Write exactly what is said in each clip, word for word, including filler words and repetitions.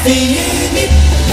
F M.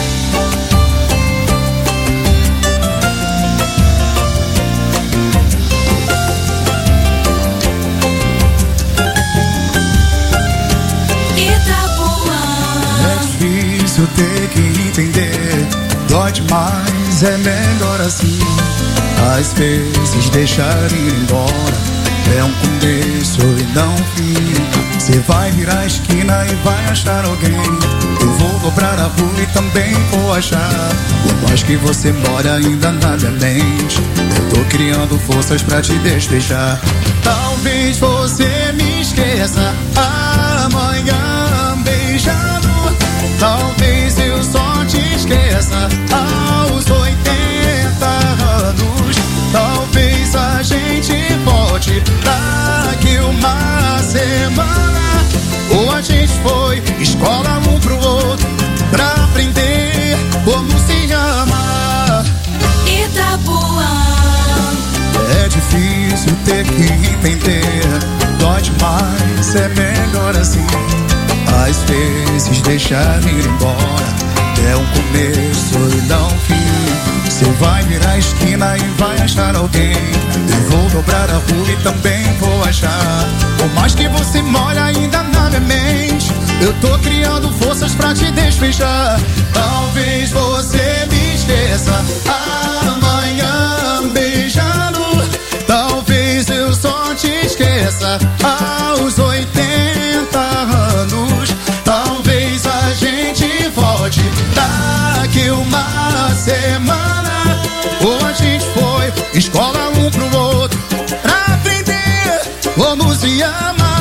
É difícil ter que entender, dói demais, é melhor assim. Às vezes deixar ir embora é um começo e não fim. Você vai virar a esquina e vai achar alguém. Eu vou dobrar a rua e também vou achar. Por mais que você mora ainda na minha mente, eu tô criando forças pra te despejar. Talvez você me esqueça amanhã beijando. Talvez eu só te esqueça aos oitenta anos. Talvez a gente volte daqui uma semana. Ou a gente foi escola um pro outro pra aprender como se ama. Itapuã. É difícil ter que entender, dói demais, é melhor assim. Às vezes deixar ir embora é um começo e não fim. Você vai virar a esquina e vai achar alguém. Eu vou dobrar a rua e também vou achar. Por mais que você mora ainda na minha mente, eu tô criando forças pra te despejar. Talvez você me esqueça amanhã beijando. Talvez eu só te esqueça aos oitenta anos. Talvez a gente volte daqui uma semana. Ou a gente foi escola um pro outro pra aprender como se ama.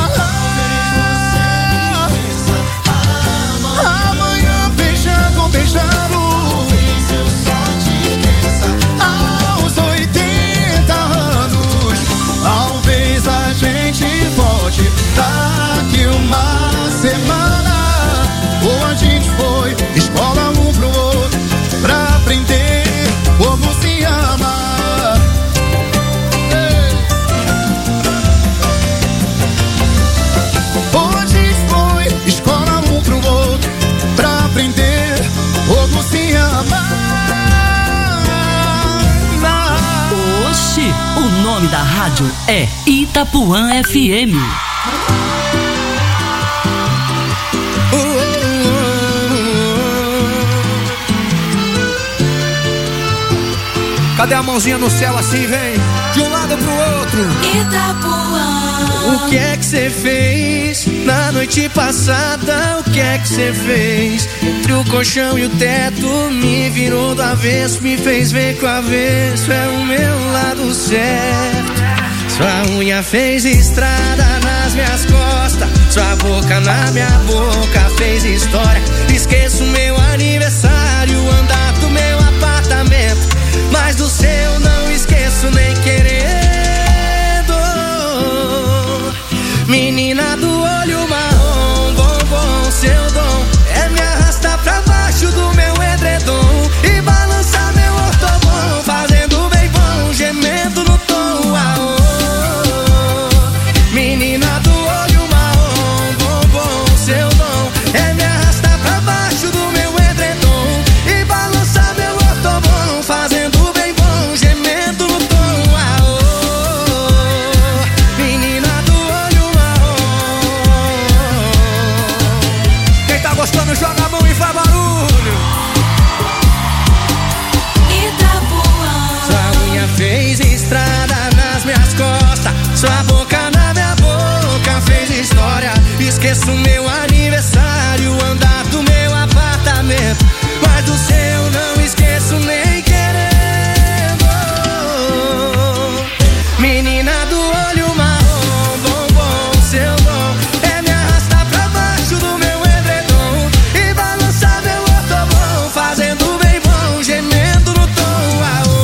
Amanhã beijando, beijando. Talvez eu só te esqueça aos oitenta anos. Talvez a gente volte daqui uma semana. Ou a gente foi escola um pro outro pra aprender como se ama. Ei. Ou a gente foi escola um pro outro pra aprender como se ama. Oxi, o nome da rádio é Itapuã F M. Cadê a mãozinha no céu assim, vem? De um lado pro outro. Itapuã. O que é que cê fez na noite passada? O que é que cê fez? Entre o colchão e o teto, me virou do avesso, me fez ver que o avesso é o meu lado certo. Sua unha fez estrada nas minhas costas, sua boca na minha boca fez história. Esqueço meu aniversário, andar do meu apartamento, mas do seu não esqueço nem querendo. Menina do olho marrom, bombom, seu dom é me arrastar pra baixo do meu edredom e balançar meu ortobom, fazendo bem bom, gemendo no tom. Aô. Menina do olho marrom, bombom, seu dom é me arrastar pra baixo do meu edredom e balançar meu ortobom, fazendo bem bom, gemendo no tom. Aô. Menina do olho marrom. Quem tá gostando joga a mão e faz barulho. Itapuã. Sua unha fez estrada nas minhas costas, sua boca na minha boca fez história. Esqueço meu aniversário, andar do meu apartamento, mas do seu não esqueço nem querendo. Menina do olho marrom, bombom, seu dom é me arrastar pra baixo do meu edredom e balançar meu ortobom, fazendo bem bom, gemendo no tom.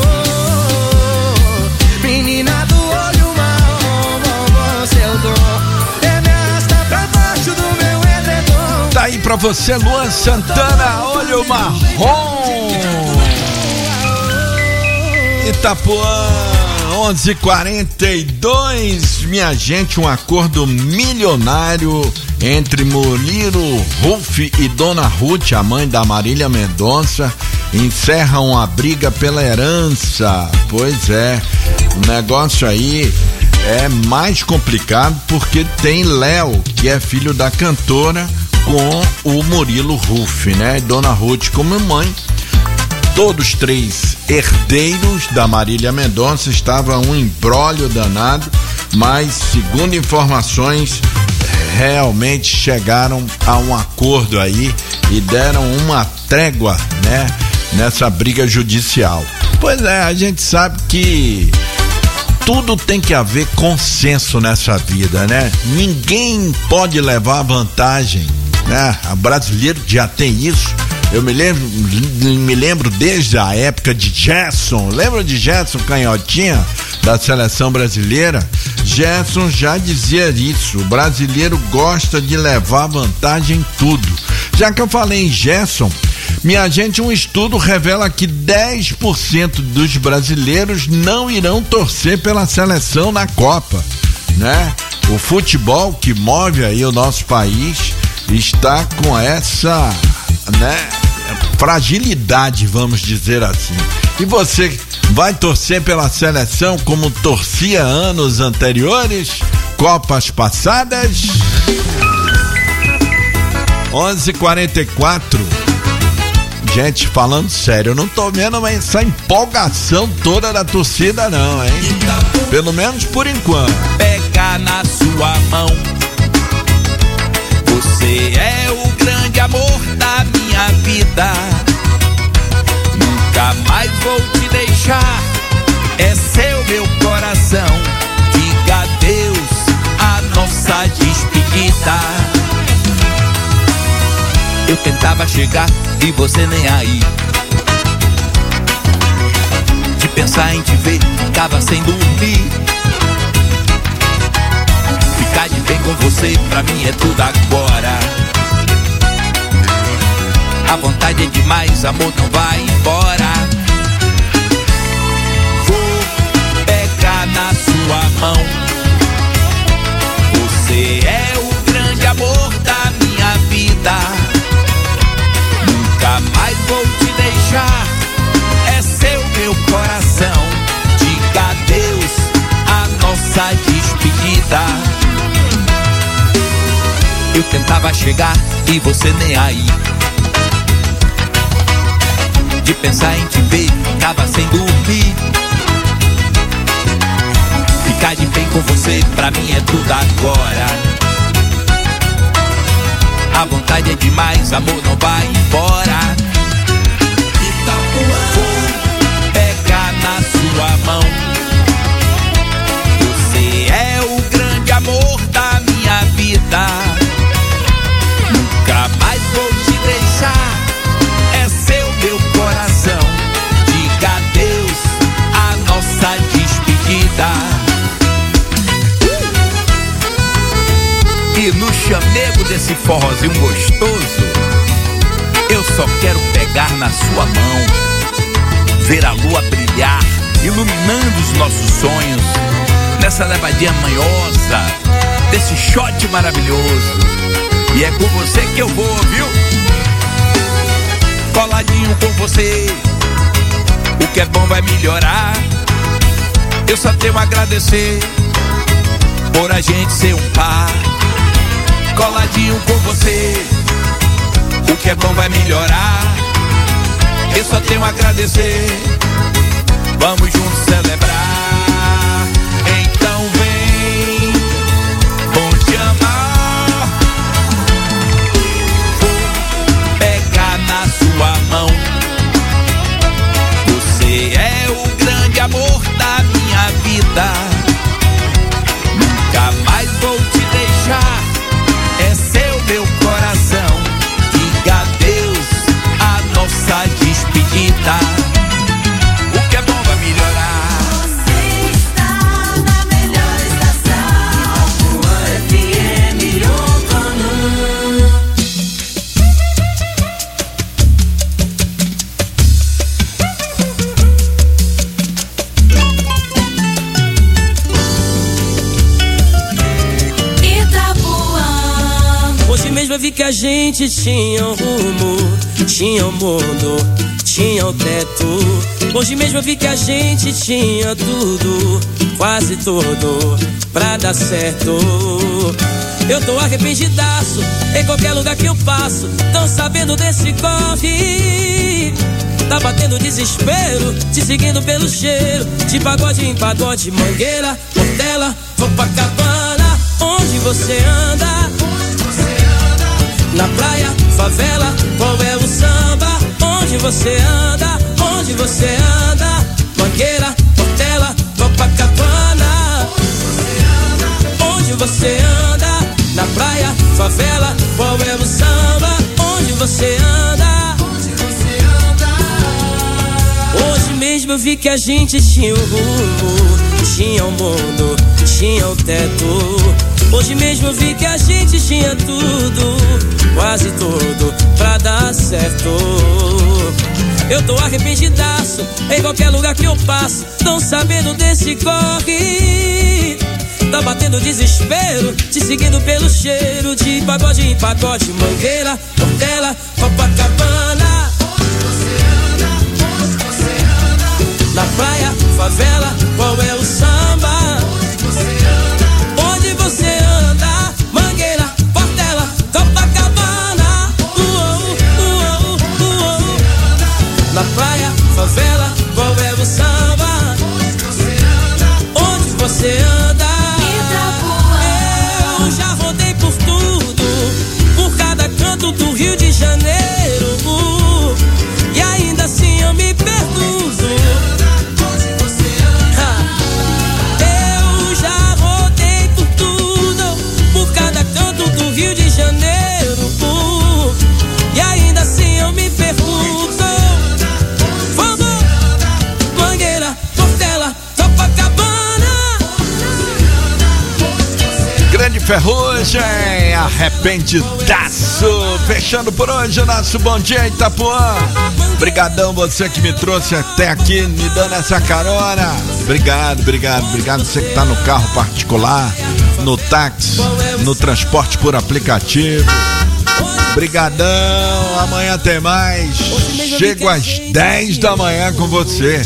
Aô. Menina do olho marrom, bombom, seu dom é me arrastar pra baixo do meu edredom. Tá aí pra você, Luan Santana, olho marrom. Itapuã, onze e quarenta e dois, minha gente, um acordo milionário entre Murilo Ruff e Dona Ruth, a mãe da Marília Mendonça, encerra uma briga pela herança. Pois é, o negócio aí é mais complicado porque tem Léo, que é filho da cantora, com o Murilo Ruff, né? Dona Ruth como mãe. Todos três herdeiros da Marília Mendonça. Estava um imbróglio danado, mas segundo informações realmente chegaram a um acordo aí e deram uma trégua, né, nessa briga judicial. Pois é, a gente sabe que tudo tem que haver consenso nessa vida, né? Ninguém pode levar vantagem, né? O brasileiro já tem isso. Eu me lembro, me lembro desde a época de Gerson. Lembra de Gerson Canhotinha, da seleção brasileira? Gerson já dizia isso. O brasileiro gosta de levar vantagem em tudo. Já que eu falei em Gerson, minha gente, um estudo revela que dez por cento dos brasileiros não irão torcer pela seleção na Copa, né? O futebol que move aí o nosso país está com essa, né, fragilidade, vamos dizer assim. E você vai torcer pela seleção como torcia anos anteriores, Copas passadas? onze e quarenta e quatro. Gente, falando sério, eu não tô vendo essa empolgação toda da torcida não, hein? Pelo menos por enquanto. Pega na sua mão, você é o grande amor da minha vida. Nunca mais vou te deixar, é seu meu coração. Diga adeus a nossa despedida. Eu tentava chegar e você nem aí. De pensar em te ver, ficava sem dormir. Ficar de bem com você, pra mim é tudo agora. A vontade é demais, amor, não vai embora. Vou pegar na sua mão, você é o grande amor da minha vida. Nunca mais vou te deixar, é seu meu coração. Diga adeus a nossa despedida. Eu tentava chegar e você nem aí. De pensar em te ver, ficava sem dormir. Ficar de bem com você, pra mim é tudo agora. A vontade é demais, amor, não vai embora. Vou pegar na sua mão, você é o grande amor da minha vida. Nunca mais vou te deixar, é seu meu coração. Diga adeus a nossa despedida. E no chamego desse forrozinho gostoso, eu só quero pegar na sua mão, ver a lua brilhar, iluminando os nossos sonhos, nessa levadinha manhosa, desse shot maravilhoso. E é com você que eu vou, viu? Coladinho com você, o que é bom vai melhorar. Eu só tenho a agradecer por a gente ser um par. Coladinho com você, o que é bom vai melhorar. Eu só tenho a agradecer, vamos juntos celebrar. Então vem, vou te amar. Vou pegar na sua mão, você é o grande amor da minha vida. Nunca mais vou te deixar, é seu meu coração. Diga adeus a nossa despedida. O que é bom vai melhorar. gente tinha um rumo, tinha um mundo, tinha um teto. Hoje mesmo eu vi que a gente tinha tudo, quase tudo, pra dar certo. Eu tô arrependidaço, em qualquer lugar que eu passo, tão sabendo desse corre. Tá batendo desespero, te seguindo pelo cheiro, de pagode em pagode, Mangueira, Portela, Copacabana. Onde você anda? Na praia, favela, qual é o samba? Onde você anda? Onde você anda? Mangueira, Portela, Copacabana. Onde você anda? Na praia, favela, qual é o samba? Onde você anda? Hoje mesmo eu vi que a gente tinha um rumo, tinha um mundo, tinha um teto. Hoje mesmo eu vi que a gente tinha tudo, quase tudo, pra dar certo. Eu tô arrependidaço, em qualquer lugar que eu passo, tão sabendo desse corre. Tá batendo desespero, te seguindo pelo cheiro, de pagode em pagode, Mangueira, Portela, Copacabana. Na praia, favela, qual é o samba? Onde você anda? Mangueira, Portela, Copacabana. Uou, uou, uou. Na praia, favela, qual é o samba? Onde você anda? Eu já rodei por tudo, por cada canto do Rio de Janeiro, e ainda assim eu me pergunto. Rio de Janeiro, uh, e ainda assim eu me pergunto. Vamos! Mangueira, Portela, Copacabana. Grande Ferrugem, arrependidaço. Fechando por hoje o nosso Bom Dia Itapuã. Obrigadão você que me trouxe até aqui, me dando essa carona. Obrigado, obrigado, obrigado você que tá no carro particular, no táxi, no transporte por aplicativo. Brigadão, amanhã tem mais. Chego às dez da manhã com você.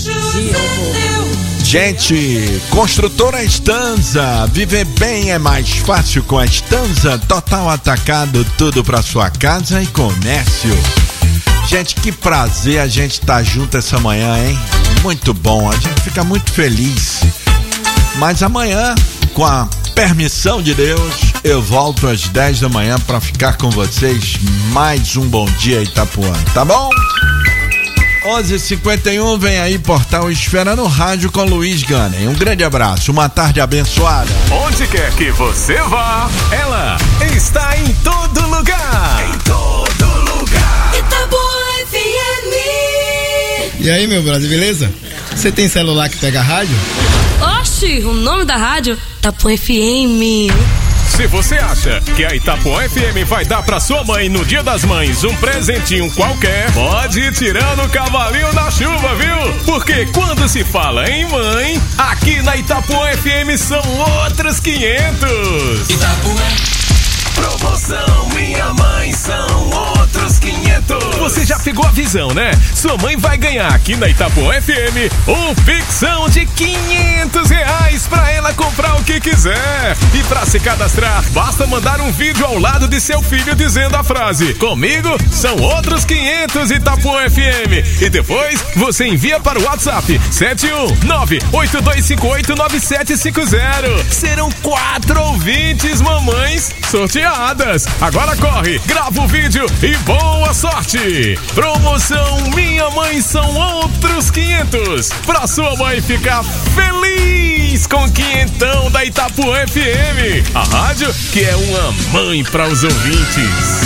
Gente, Construtora Estanza, viver bem é mais fácil com a Estanza. Total atacado, tudo pra sua casa e comércio. Gente, que prazer a gente tá junto essa manhã, hein? Muito bom, a gente fica muito feliz. Mas amanhã, com a permissão de Deus, eu volto às dez da manhã para ficar com vocês. Mais um Bom Dia Itapuã, tá bom? onze e cinquenta e um, vem aí Portal Esfera no rádio com Luiz Gunning. Um grande abraço, uma tarde abençoada. Onde quer que você vá, ela está em todo lugar. Em todo lugar. Itapuã F M. E aí, meu brother, beleza? Você tem celular que pega rádio? Oxi, o nome da rádio? Itapuã F M. Se você acha que a Itapuã F M vai dar pra sua mãe no Dia das Mães um presentinho qualquer, pode ir tirando o cavalinho da chuva, viu? Porque quando se fala em mãe, aqui na Itapuã F M são outros quinhentos. Itapuã. Promoção Minha Mãe são outros quinhentos. Você já pegou a visão, né? Sua mãe vai ganhar aqui na Itapuã F M um pixão de quinhentos reais pra ela comprar o que quiser. E pra se cadastrar, basta mandar um vídeo ao lado de seu filho dizendo a frase: comigo são outros quinhentos Itapuã F M. E depois você envia para o WhatsApp sete um nove oito dois cinco oito nove sete cinco zero. Serão quatro ouvintes mamães sorteadas. Agora corre, grava o vídeo e boa sorte! Promoção Minha Mãe são outros quinhentos. Pra sua mãe ficar feliz com quinhentão da Itapuã F M. A rádio que é uma mãe para os ouvintes.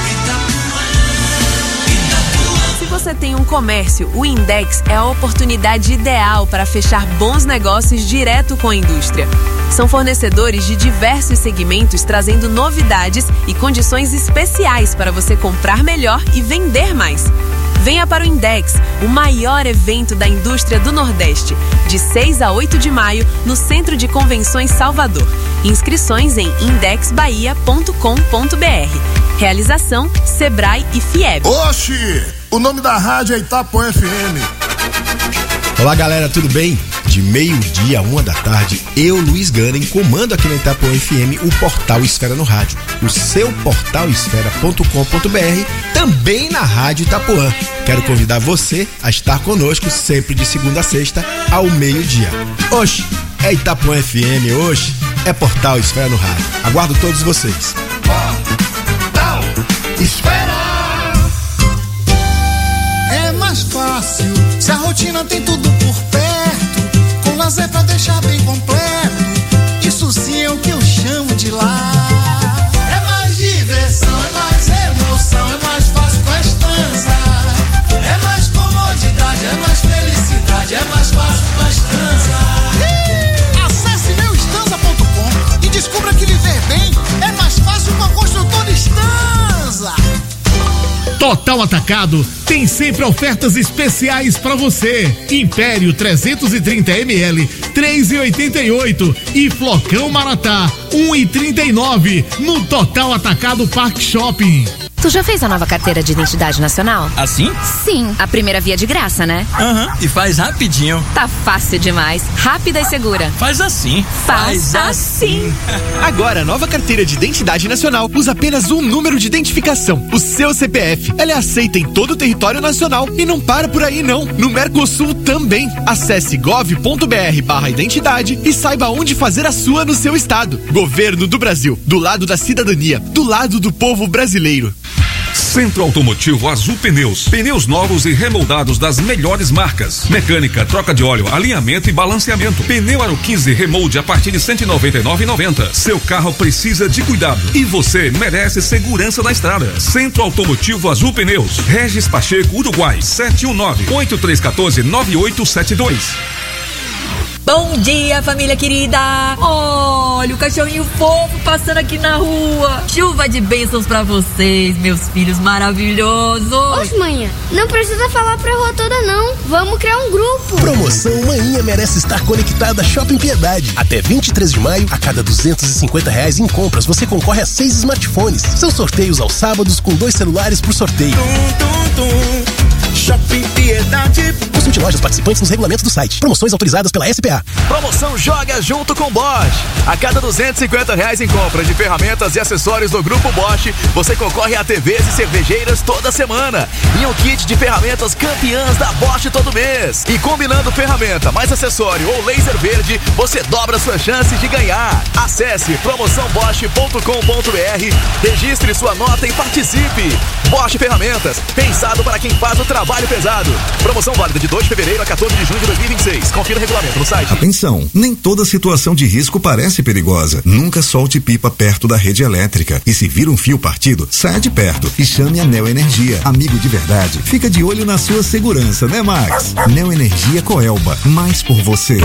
Se você tem um comércio, o Index é a oportunidade ideal para fechar bons negócios direto com a indústria. São fornecedores de diversos segmentos trazendo novidades e condições especiais para você comprar melhor e vender mais. Venha para o Index, o maior evento da indústria do Nordeste, de seis a oito de maio, no Centro de Convenções Salvador. Inscrições em index bahia ponto com ponto br. Realização Sebrae e Fieb. Oxi! O nome da rádio é Itapuã F M. Olá galera, tudo bem? De meio-dia a uma da tarde, eu, Luiz Ganem, comando aqui na Itapuã F M o Portal Esfera no Rádio. O seu portal esfera ponto com ponto b r, também na Rádio Itapuã. Quero convidar você a estar conosco sempre de segunda a sexta ao meio-dia. Oxe, é Itapuã F M, oxe, é Portal Esfera no Rádio. Aguardo todos vocês. Portal Esfera! É mais fácil se a rotina tem tudo por perto, com lazer pra deixar bem completo. Isso sim é o que eu chamo de lar. É mais diversão, é mais emoção, é mais fácil com a Estanza. É mais comodidade, é mais felicidade, é mais fácil com a Estanza. Acesse meu estanza ponto com e descubra que viver bem é mais fácil com a construtora Estanza. Total Atacado tem sempre ofertas especiais para você. Império trezentos e trinta mililitros, três e oitenta e oito e Flocão Maratá, um e trinta e nove no Total Atacado Park Shopping. Tu já fez a nova carteira de identidade nacional? Assim? Sim, a primeira via de graça, né? Aham, uhum. E faz rapidinho. Tá fácil demais, rápida e segura. Faz assim. Faz, faz assim. Agora, a nova carteira de identidade nacional usa apenas um número de identificação, o seu C P F. Ela é aceita em todo o território nacional e não para por aí não. No Mercosul também. Acesse gov ponto br barra identidade e saiba onde fazer a sua no seu estado. Governo do Brasil, do lado da cidadania, do lado do povo brasileiro. Centro Automotivo Azul Pneus. Pneus novos e remoldados das melhores marcas. Mecânica, troca de óleo, alinhamento e balanceamento. Pneu Aro quinze remolde a partir de cento e noventa e nove reais e noventa centavos. Seu carro precisa de cuidado e você merece segurança na estrada. Centro Automotivo Azul Pneus. Regis Pacheco, Uruguai, sete um nove, oito três um quatro, nove oito sete dois. Bom dia, família querida! Olha o cachorrinho fofo passando aqui na rua. Chuva de bênçãos pra vocês, meus filhos maravilhosos. Oxe, manhã, não precisa falar pra rua toda não. Vamos criar um grupo. Promoção Manhã Merece Estar Conectada Shopping Piedade. Até vinte e três de maio, a cada duzentos e cinquenta reais em compras, você concorre a seis smartphones. São sorteios aos sábados com dois celulares por sorteio. Tum, tum, tum. Shopping Piedade. Consulte lojas participantes nos regulamentos do site. Promoções autorizadas pela S P A. Promoção Joga Junto com Bosch. A cada duzentos e cinquenta reais em compra de ferramentas e acessórios do Grupo Bosch, você concorre a T Vs e cervejeiras toda semana. E um kit de ferramentas campeãs da Bosch todo mês. E combinando ferramenta mais acessório ou laser verde, você dobra suas chances de ganhar. Acesse promoção bosch ponto com ponto br, registre sua nota e participe. Bosch Ferramentas, pensado para quem faz o trabalho pesado. Promoção válida de dois de fevereiro a quatorze de junho de dois mil e vinte e seis. Confira o regulamento no site. Atenção, nem toda situação de risco parece perigosa. Nunca solte pipa perto da rede elétrica. E se vir um fio partido, saia de perto e chame a Neo Energia. Amigo de verdade, fica de olho na sua segurança, né, Max? Neo Energia Coelba, mais por você.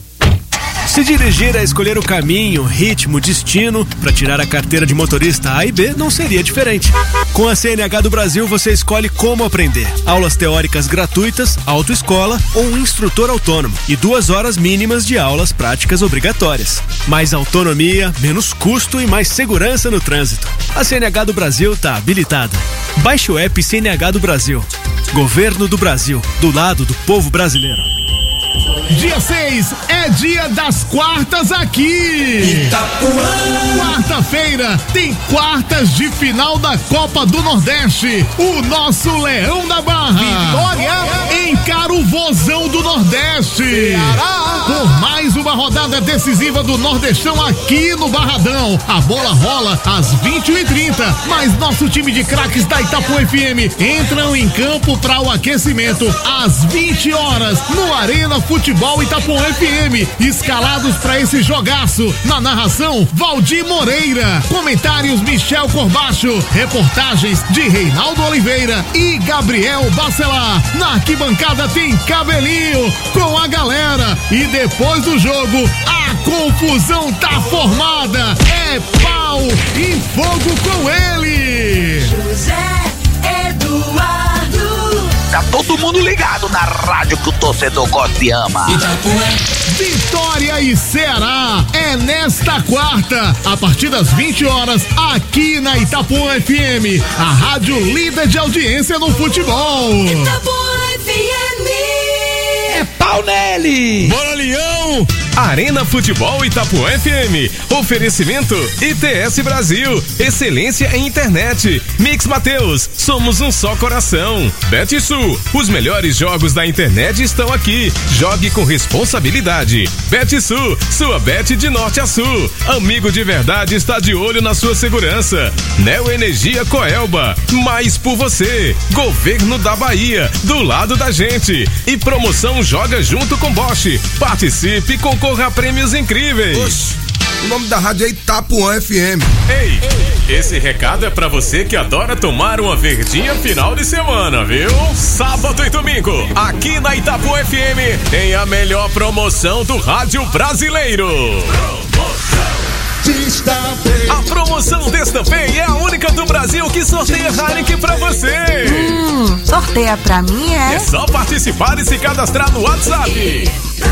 Se dirigir a escolher o caminho, ritmo, destino para tirar a carteira de motorista A e B não seria diferente. Com a C N H do Brasil você escolhe como aprender. Aulas teóricas gratuitas, autoescola ou um instrutor autônomo e duas horas mínimas de aulas práticas obrigatórias. Mais autonomia, menos custo e mais segurança no trânsito. A C N H do Brasil está habilitada. Baixe o app C N H do Brasil. Governo do Brasil, do lado do povo brasileiro. Dia seis é dia das quartas aqui. Itapuã. Quarta-feira tem quartas de final da Copa do Nordeste. O nosso Leão da Barra Vitória encara o Vozão do Nordeste. Ceará. Por mais uma rodada decisiva do Nordestão aqui no Barradão. A bola rola às vinte e uma e trinta, mas nosso time de craques da Itapuã F M entram em campo para o aquecimento às vinte horas no Arena Futebol Itapuã F M, escalados para esse jogaço. Na narração, Valdir Moreira. Comentários, Michel Corbacho. Reportagens de Reinaldo Oliveira e Gabriel Bacelar. Na arquibancada tem Cabelinho com a galera. E depois do jogo, a confusão tá formada. É pau e fogo com ele. José Eduardo. Tá todo todo mundo ligado na rádio que o torcedor gosta e ama. Vitória e Ceará é nesta quarta, a partir das vinte horas, aqui na Itapuã F M, a rádio líder de audiência no futebol. Itapuã F M. É pau nele! Bora, Leão! Arena Futebol Itapuã F M. Oferecimento I T S Brasil. Excelência em internet. Mix Mateus. Somos um só coração. BetSul. Os melhores jogos da internet estão aqui. Jogue com responsabilidade. BetSul. Sua bet de norte a sul. Amigo de verdade está de olho na sua segurança. Neo Energia Coelba. Mais por você. Governo da Bahia. Do lado da gente. E promoção Joga Junto com Bosch. Participe com Corra prêmios incríveis. Oxe, o nome da rádio é Itapuã F M. Ei, esse recado é pra você que adora tomar uma verdinha final de semana, viu? Sábado e domingo, aqui na Itapuã F M, tem a melhor promoção do rádio brasileiro. Destampei. A promoção Destampei é a única do Brasil que sorteia Heineken pra você. Hum, sorteia pra mim, é? É só participar e se cadastrar no WhatsApp.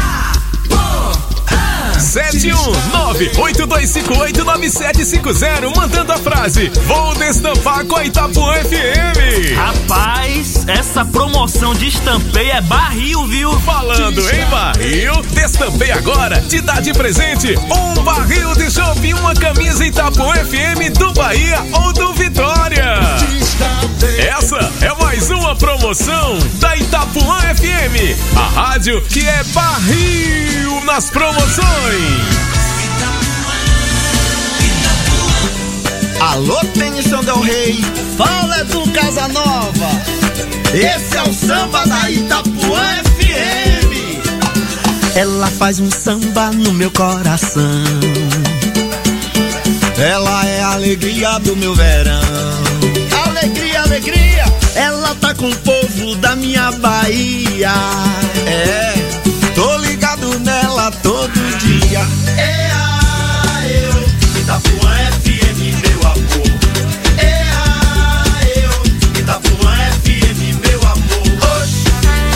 sete um nove oito dois cinco oito nove sete cinco zero, mandando a frase: vou destampar com a Itapuã F M. Rapaz, essa promoção de Destampei é barril, viu? Falando em barril, Destampei agora te dá de presente um barril de chopp e uma camisa Itapuã F M do Bahia ou do Vitória. Essa é mais uma promoção da Itapuã F M, a rádio que é barril nas promoções. Alô, Tennyson Del Rey, fala do Casanova. Esse é o samba da Itapuã F M. Ela faz um samba no meu coração. Ela é a alegria do meu verão. Alegria, alegria. Ela tá com o povo da minha Bahia. É, tô ligado nela todo dia. É a eu, Itapuã F M, meu amor. É a eu, Itapuã F M, meu amor. Oxi,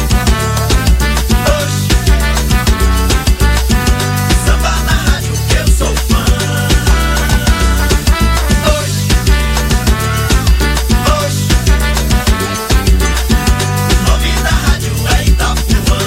oxi. Samba na rádio que eu sou fã. Oxi, oxi. O nome da rádio é Itapuã.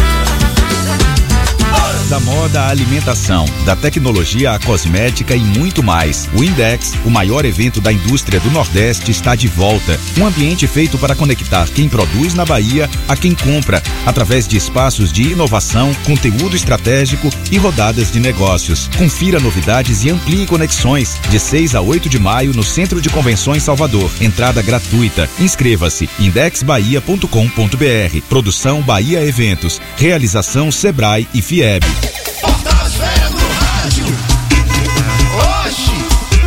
Da moda à alimentação, da tecnologia à cosmética e muito mais. O Index, o maior evento da indústria do Nordeste, está de volta. Um ambiente feito para conectar quem produz na Bahia a quem compra, através de espaços de inovação, conteúdo estratégico e rodadas de negócios. Confira novidades e amplie conexões. De seis a oito de maio no Centro de Convenções Salvador. Entrada gratuita. Inscreva-se. index bahia ponto com ponto br. Produção Bahia Eventos. Realização Sebrae e Fieb. Portal-feira no rádio. Oxi.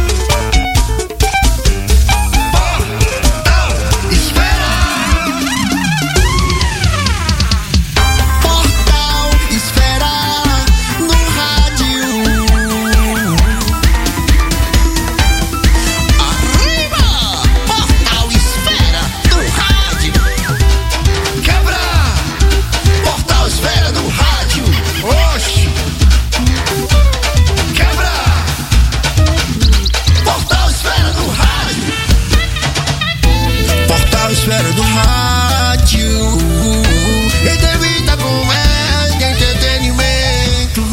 Portal-esfera. Portal-esfera no rádio. Arriba! Portal-esfera do rádio. Quebra! Portal-esfera do rádio. Oxi. Quebra! Portal-esfera do rádio. Portal-esfera do rádio. Entrevista com ela de entretenimento.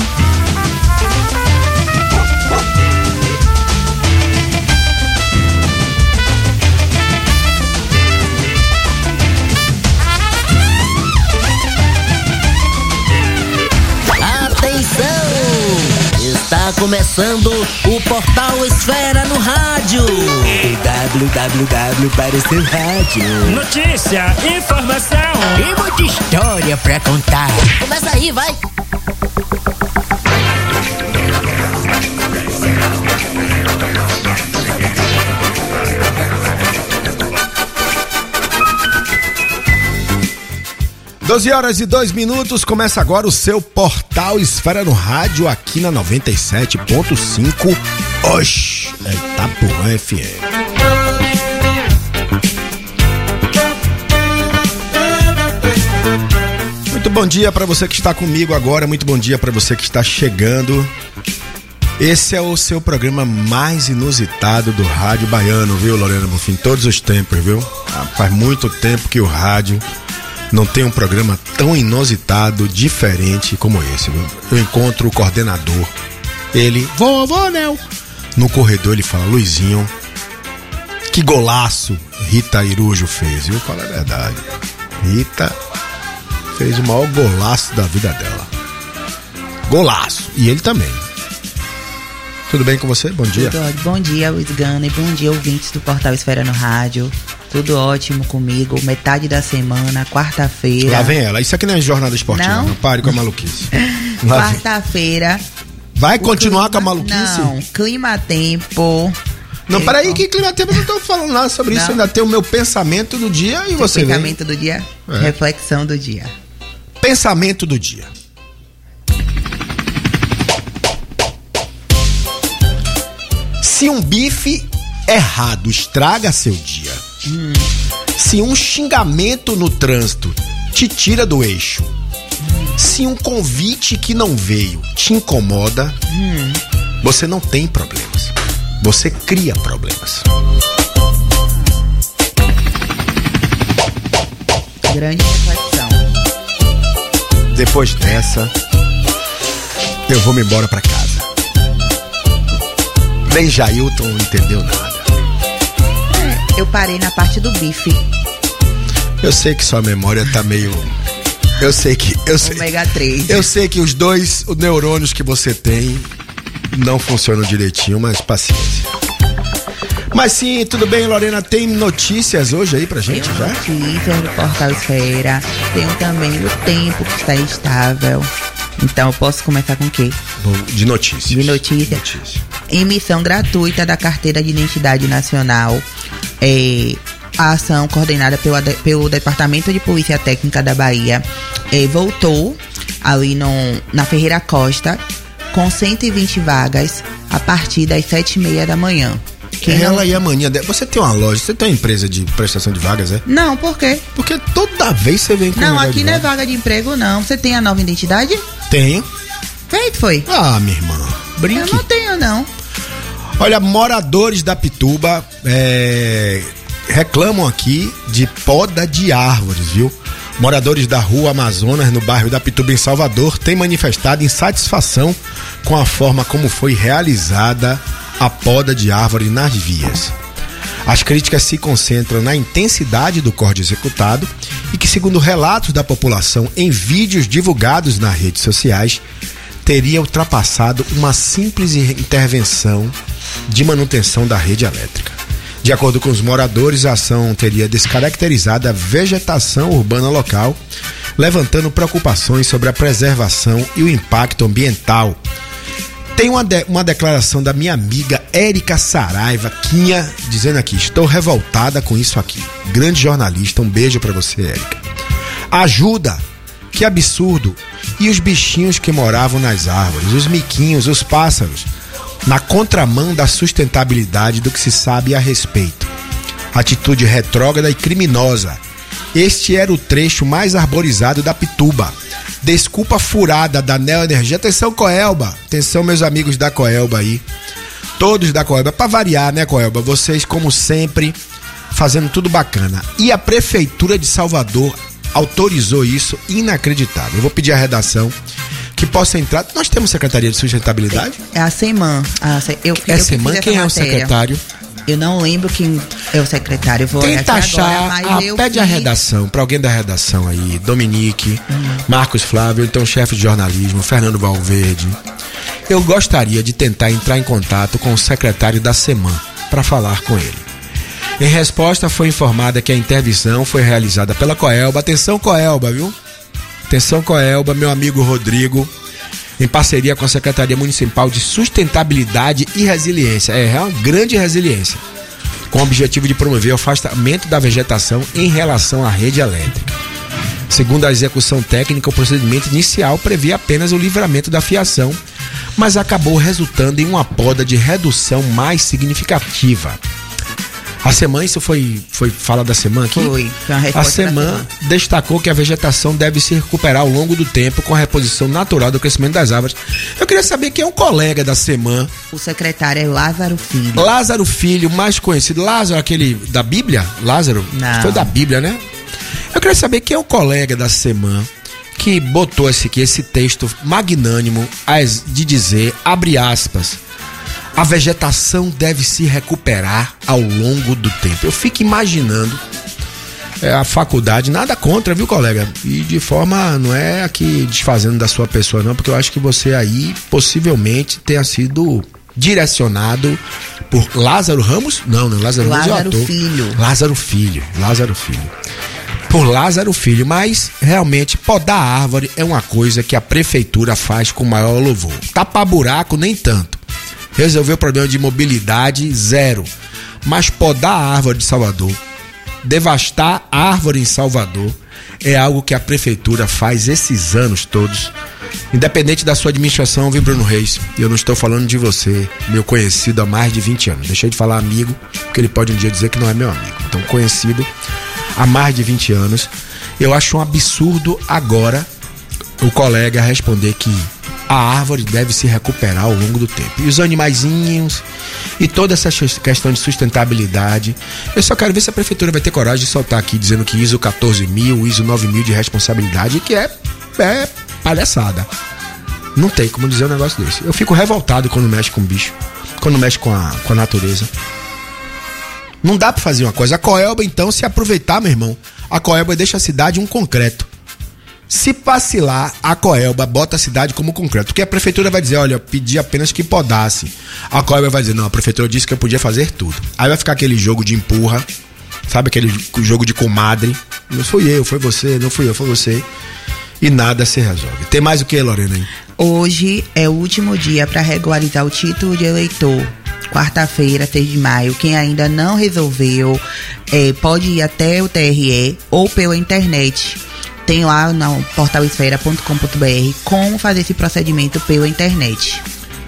Atenção! Está começando o Portal Esfera no rádio. O w w w para o seu rádio. Notícia, informação e muita história pra contar. Começa aí, vai! doze horas e dois minutos, começa agora o seu Portal Esfera no Rádio, aqui na noventa e sete ponto cinco. Oxi, é Itapuã F M. bom dia para você que está comigo agora, muito bom dia para você que está chegando. Esse é o seu programa mais inusitado do rádio baiano, viu, Lorena Bonfim? Todos os tempos, viu? Ah, faz muito tempo que o rádio não tem um programa tão inusitado, diferente como esse, viu? Eu encontro o coordenador, ele, vovô Nel, no corredor ele fala, Luizinho, que golaço Rita Irujo fez, viu? Fala a verdade. Rita fez o maior golaço da vida dela. Golaço. E ele também. Tudo bem com você? Bom dia. Tudo ótimo. Bom dia, Luiz Gana, e bom dia, ouvintes do Portal Esfera no Rádio. Tudo ótimo comigo, metade da semana, quarta-feira. Lá vem ela. Isso aqui não é jornada esportiva, não, não pare com a maluquice. Quarta-feira. Vai continuar clima, com a maluquice? Não, clima-tempo. Não, peraí, que clima-tempo, eu não tô falando nada sobre não. Isso. Eu ainda tenho o meu pensamento do dia e você vem. Pensamento do dia? É. Reflexão do dia. Pensamento do dia. Se um bife errado estraga seu dia, hum. se um xingamento no trânsito te tira do eixo, hum. se um convite que não veio te incomoda, hum. você não tem problemas. Você cria problemas. Grande reflexão. Depois dessa, eu vou me embora pra casa. Nem Jailton não entendeu nada. É, eu parei na parte do bife. Eu sei que sua memória tá meio... Eu sei que... Eu sei, ômega três. Eu sei que os dois os neurônios que você tem não funcionam direitinho, mas paciência. Mas sim, tudo bem, Lorena? Tem notícias hoje aí pra gente tem já? Notícias do Portal Esfera. Tenho também o tempo que está estável. Então eu posso começar com o quê? De notícias. De notícia. Notícia. Emissão gratuita da Carteira de Identidade Nacional. É, a ação coordenada pelo, pelo Departamento de Polícia Técnica da Bahia é, voltou ali no, na Ferreira Costa com cento e vinte vagas a partir das sete e meia da manhã. Quem Ela não... e a mania dela. Você tem uma loja, você tem uma empresa de prestação de vagas, é? Não, por quê? Porque toda vez você vem com Não, aqui não é vaga de emprego, não. Você tem a nova identidade? Tenho. Feito foi. Ah, minha irmã, brinque. Eu não tenho, não. Olha, moradores da Pituba é, reclamam aqui de poda de árvores, viu? Moradores da Rua Amazonas, no bairro da Pituba, em Salvador, têm manifestado insatisfação com a forma como foi realizada a poda de árvore nas vias. As críticas se concentram na intensidade do corte executado e que, segundo relatos da população em vídeos divulgados nas redes sociais, teria ultrapassado uma simples intervenção de manutenção da rede elétrica. De acordo com os moradores, a ação teria descaracterizado a vegetação urbana local, levantando preocupações sobre a preservação e o impacto ambiental. Tem uma, de, uma declaração da minha amiga Érica Saraiva, Quinha, dizendo aqui, estou revoltada com isso aqui. Grande jornalista, um beijo pra você, Érica. Ajuda, que absurdo. E os bichinhos que moravam nas árvores, os miquinhos, os pássaros, na contramão da sustentabilidade do que se sabe a respeito. Atitude retrógrada e criminosa. Este era o trecho mais arborizado da Pituba. Desculpa furada da Neo Energia. Atenção, Coelba. Atenção, meus amigos da Coelba aí. Todos da Coelba. Pra variar, né, Coelba? Vocês, como sempre, fazendo tudo bacana. E a Prefeitura de Salvador autorizou isso, inacreditável. Eu vou pedir à redação que possa entrar. Nós temos Secretaria de Sustentabilidade? É a SEMAN. A Se... eu, é a SEMAN? Quem é o secretário? Eu não lembro quem é o secretário. Eu vou Tenta achar, agora, ah, pede fiz... a redação, para alguém da redação aí, Dominique, uhum. Marcos Flávio, então chefe de jornalismo, Fernando Valverde. Eu gostaria de tentar entrar em contato com o secretário da SEMAN para falar com ele. Em resposta, foi informada que a intervenção foi realizada pela Coelba. Atenção, Coelba, viu? Atenção, Coelba, meu amigo Rodrigo, em parceria com a Secretaria Municipal de Sustentabilidade e Resiliência. É, é uma grande resiliência, com o objetivo de promover o afastamento da vegetação em relação à rede elétrica. Segundo a execução técnica, o procedimento inicial previa apenas o livramento da fiação, mas acabou resultando em uma poda de redução mais significativa. A semana, isso foi, foi fala da semana aqui? Foi, foi uma A resposta semana destacou que a vegetação deve se recuperar ao longo do tempo com a reposição natural do crescimento das árvores. Eu queria saber quem é um colega da semana. O secretário é Lázaro Filho. Lázaro Filho, mais conhecido. Lázaro, aquele da Bíblia? Lázaro? Não. Foi da Bíblia, né? Eu queria saber quem é o colega da semana que botou esse, aqui, esse texto magnânimo de dizer, abre aspas, a vegetação deve se recuperar ao longo do tempo. Eu fico imaginando é, a faculdade, nada contra, viu, colega? E de forma, não é aqui desfazendo da sua pessoa, não, porque eu acho que você aí possivelmente tenha sido direcionado por Lázaro Ramos? Não, não, Lázaro Ramos é o Lázaro ator. Filho. Lázaro Filho, Lázaro Filho. Por Lázaro Filho, mas realmente podar árvore é uma coisa que a prefeitura faz com maior louvor. Tapar buraco, nem tanto. Resolver o problema de mobilidade, zero. Mas podar a árvore de Salvador, devastar a árvore em Salvador, é algo que a prefeitura faz esses anos todos. Independente da sua administração, viu, Bruno Reis? Eu não estou falando de você, meu conhecido há mais de vinte anos. Deixei de falar amigo, porque ele pode um dia dizer que não é meu amigo. Então, conhecido há mais de vinte anos. Eu acho um absurdo agora o colega responder que a árvore deve se recuperar ao longo do tempo. E os animaizinhos e toda essa questão de sustentabilidade. Eu só quero ver se a prefeitura vai ter coragem de soltar aqui dizendo que I S O quatorze mil, I S O nove mil de responsabilidade, que é, é palhaçada. Não tem como dizer um negócio desse. Eu fico revoltado quando mexe com o bicho, quando mexe com a, com a natureza. Não dá pra fazer uma coisa. A Coelba, então, se aproveitar, meu irmão, a Coelba deixa a cidade um concreto. Se vacilar, a Coelba bota a cidade como concreto. Porque a prefeitura vai dizer, olha, eu pedi apenas que podasse. A Coelba vai dizer, não, a prefeitura disse que eu podia fazer tudo. Aí vai ficar aquele jogo de empurra, sabe, aquele jogo de comadre. Não fui eu, foi você, não fui eu, foi você. E nada se resolve. Tem mais o que, Lorena? Hein? Hoje é o último dia para regularizar o título de eleitor. Quarta-feira, seis de maio. Quem ainda não resolveu, é, pode ir até o T R E ou pela internet. Tem lá no portal esfera ponto com ponto b r como fazer esse procedimento pela internet.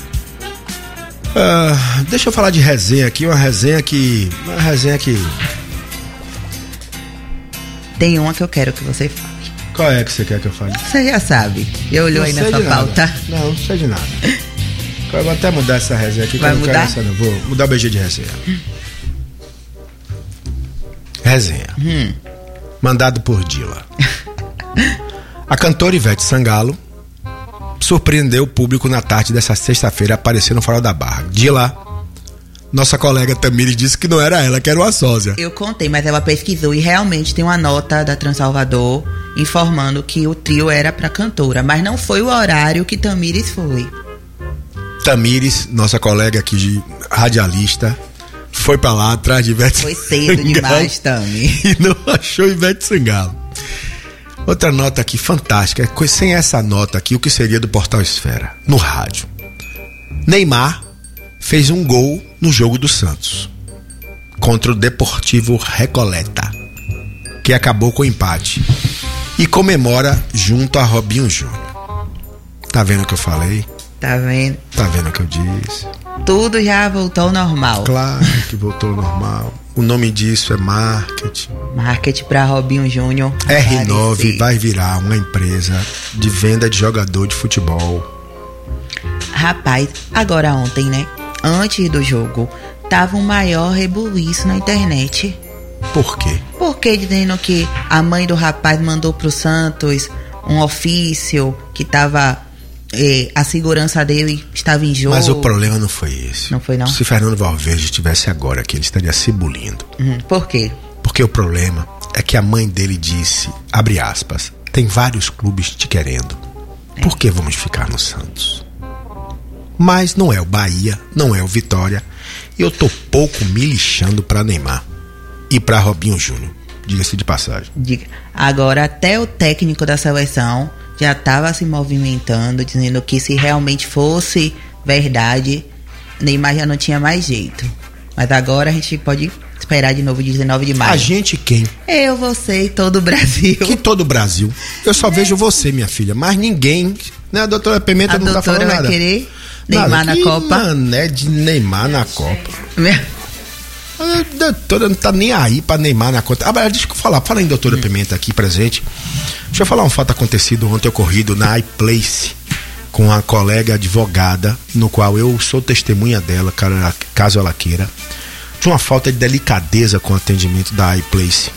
Uh, deixa eu falar de resenha aqui, uma resenha que. Uma resenha que. Tem uma que eu quero que você fale. Qual é que você quer que eu fale? Você já sabe. Eu olhou aí nessa pauta. Não, não sei de nada. Eu vou até mudar essa resenha aqui. Vai que eu não mudar? Quero essa, não. Vou mudar o B G de resenha. Resenha. Hum. Mandado por Dila. A cantora Ivete Sangalo surpreendeu o público na tarde dessa sexta-feira aparecendo no Farol da Barra. Dila, nossa colega Tamires disse que não era ela, que era uma sósia. Eu contei, mas ela pesquisou e realmente tem uma nota da Transalvador informando que o trio era pra cantora, mas não foi o horário que Tamires foi. Tamires, nossa colega aqui de radialista, foi pra lá atrás de Ivete Foi cedo Sangalo demais, Tami. E não achou Ivete Sangalo. Outra nota aqui fantástica, sem essa nota aqui, o que seria do Portal Esfera? No rádio. Neymar fez um gol no jogo do Santos contra o Deportivo Recoleta, que acabou com o empate, e comemora junto a Robinho Júnior. Tá vendo o que eu falei? Tá vendo? Tá vendo o que eu disse? Tudo já voltou ao normal. Claro que voltou ao normal. O nome disso é marketing. Marketing pra Robinho Júnior. R nove vai virar uma empresa de venda de jogador de futebol. Rapaz, agora ontem, né? Antes do jogo, tava um maior rebuliço na internet. Por quê? Porque dizendo que a mãe do rapaz mandou pro Santos um ofício que tava... Eh, a segurança dele estava em jogo. Mas o problema não foi esse. Não foi, não? Se Fernando Valverde estivesse agora aqui, ele estaria se bulindo. Uhum. Por quê? Porque o problema é que a mãe dele disse, abre aspas, tem vários clubes te querendo. É. Por que vamos ficar no Santos? Mas não é o Bahia, não é o Vitória. E eu tô pouco me lixando pra Neymar e pra Robinho Júnior. Diga-se de passagem. Diga. Agora até o técnico da seleção já estava se movimentando, dizendo que se realmente fosse verdade, Neymar já não tinha mais jeito. Mas agora a gente pode esperar de novo dezenove de maio. A gente quem? Eu, você e todo o Brasil. Que todo o Brasil? Eu só vejo você, minha filha, mas ninguém, né? A doutora Pimenta a não tá falando nada. A doutora vai querer Neymar nada. na que Copa? Mané de Neymar na Copa. Meu... A doutora não tá nem aí pra Neymar na conta. Ah, mas deixa eu falar, fala em doutora Pimenta aqui presente. Deixa eu falar um fato acontecido ontem ocorrido na iPlace com a colega advogada, no qual eu sou testemunha dela, cara, caso ela queira, de uma falta de delicadeza com o atendimento da iPlace.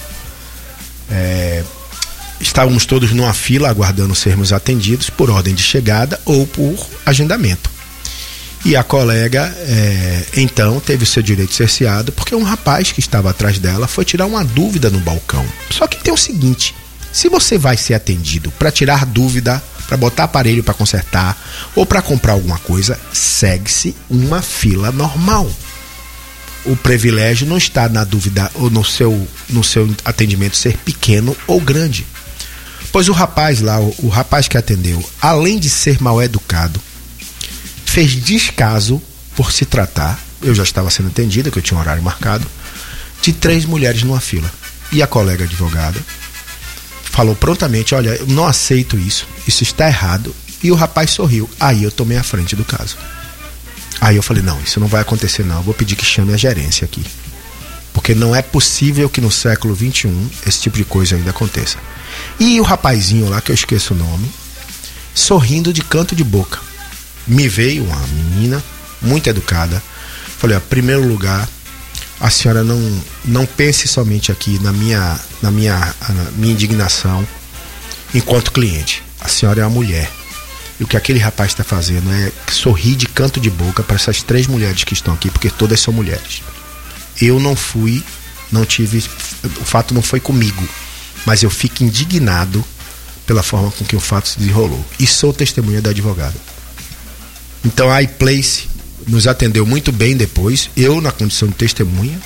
É, estávamos todos numa fila aguardando sermos atendidos por ordem de chegada ou por agendamento. E a colega, é, então, teve o seu direito cerceado porque um rapaz que estava atrás dela foi tirar uma dúvida no balcão. Só que tem o seguinte, se você vai ser atendido para tirar dúvida, para botar aparelho para consertar ou para comprar alguma coisa, segue-se uma fila normal. O privilégio não está na dúvida ou no seu, no seu atendimento ser pequeno ou grande. Pois o rapaz lá, o, o rapaz que atendeu, além de ser mal educado, fez descaso por se tratar, eu já estava sendo atendida, que eu tinha um horário marcado, de três mulheres numa fila. E a colega advogada falou prontamente, olha, eu não aceito isso, isso está errado. E o rapaz sorriu. Aí eu tomei a frente do caso. Aí eu falei, não, isso não vai acontecer não, eu vou pedir que chame a gerência aqui. Porque não é possível que no século vinte e um esse tipo de coisa ainda aconteça. E o rapazinho lá, que eu esqueço o nome, sorrindo de canto de boca. Me veio uma menina muito educada. Falei, ó, primeiro lugar, a senhora não, não pense somente aqui na minha, na minha, na minha indignação enquanto cliente. A senhora é uma mulher. E o que aquele rapaz está fazendo é sorrir de canto de boca para essas três mulheres que estão aqui, porque todas são mulheres. Eu não fui, não tive, o fato não foi comigo, mas eu fico indignado pela forma com que o fato se desenrolou. E sou testemunha da advogada. Então a iPlace nos atendeu muito bem depois, eu na condição de testemunha,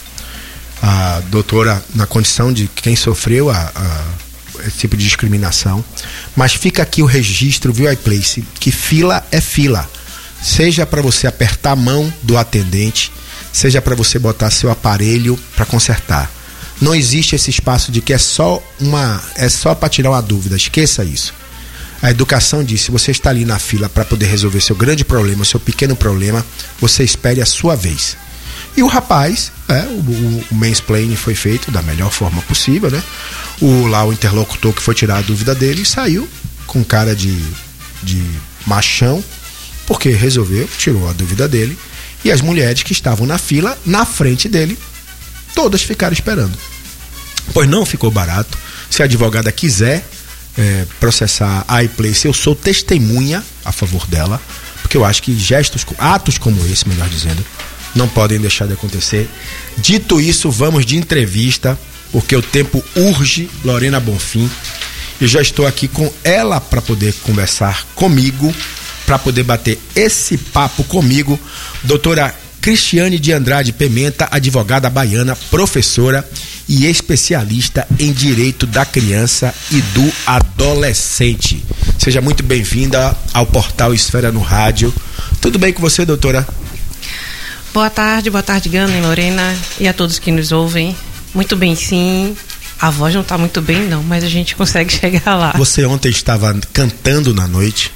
a doutora na condição de quem sofreu a, a, esse tipo de discriminação, mas fica aqui o registro, viu, iPlace, que fila é fila, seja para você apertar a mão do atendente, seja para você botar seu aparelho para consertar. Não existe esse espaço de que é só uma, é só para tirar uma dúvida, esqueça isso. A educação diz, se você está ali na fila para poder resolver seu grande problema, seu pequeno problema, você espere a sua vez. E o rapaz, é, o, o, o mansplaining foi feito da melhor forma possível, né? O, lá o interlocutor que foi tirar a dúvida dele saiu com cara de, de machão, porque resolveu, tirou a dúvida dele, e as mulheres que estavam na fila, na frente dele, todas ficaram esperando. Pois não ficou barato. Se a advogada quiser É, processar a iPlace, eu sou testemunha a favor dela, porque eu acho que gestos, atos como esse, melhor dizendo, não podem deixar de acontecer. Dito isso, vamos de entrevista, porque o tempo urge. Lorena Bonfim, eu já estou aqui com ela para poder conversar comigo, para poder bater esse papo comigo, doutora Cristiane de Andrade Pimenta, advogada baiana, professora e especialista em direito da criança e do adolescente. Seja muito bem-vinda ao portal Esfera no Rádio. Tudo bem com você, doutora? Boa tarde, boa tarde, Gana e Lorena, e a todos que nos ouvem. Muito bem, sim. A voz não está muito bem, não, mas a gente consegue chegar lá. Você ontem estava cantando na noite?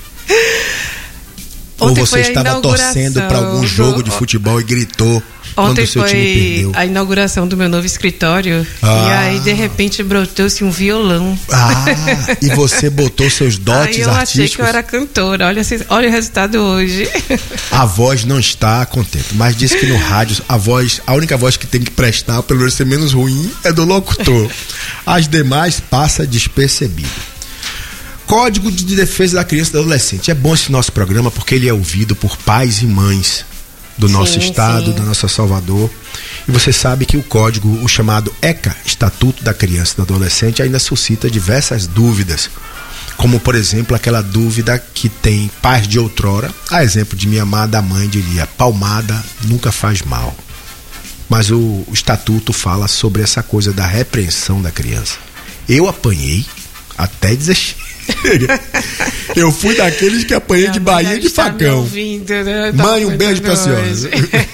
Ontem ou você estava torcendo para algum jogo de futebol e gritou quando Ontem o seu foi time perdeu? A inauguração do meu novo escritório. Ah. E aí, de repente, brotou-se um violão. Ah, e você botou seus dotes aí eu artísticos? achei que eu era cantora. Olha, olha o resultado hoje. A voz não está contente, mas disse que no rádio a voz, a única voz que tem que prestar, pelo menos ser menos ruim, é do locutor. As demais passa despercebido. Código de Defesa da Criança e do Adolescente. É bom esse nosso programa porque ele é ouvido por pais e mães do nosso Sim, estado, sim. da nossa Salvador. E você sabe que o código, o chamado ECA, Estatuto da Criança e do Adolescente, ainda suscita diversas dúvidas. Como, por exemplo, aquela dúvida que tem pais de outrora. A exemplo de minha amada mãe diria, palmada nunca faz mal. Mas o, o Estatuto fala sobre essa coisa da repreensão da criança. Eu apanhei até desistir. Eu fui daqueles que apanhei de Bahia de facão. Ouvindo, né? Mãe, um beijo pra senhora.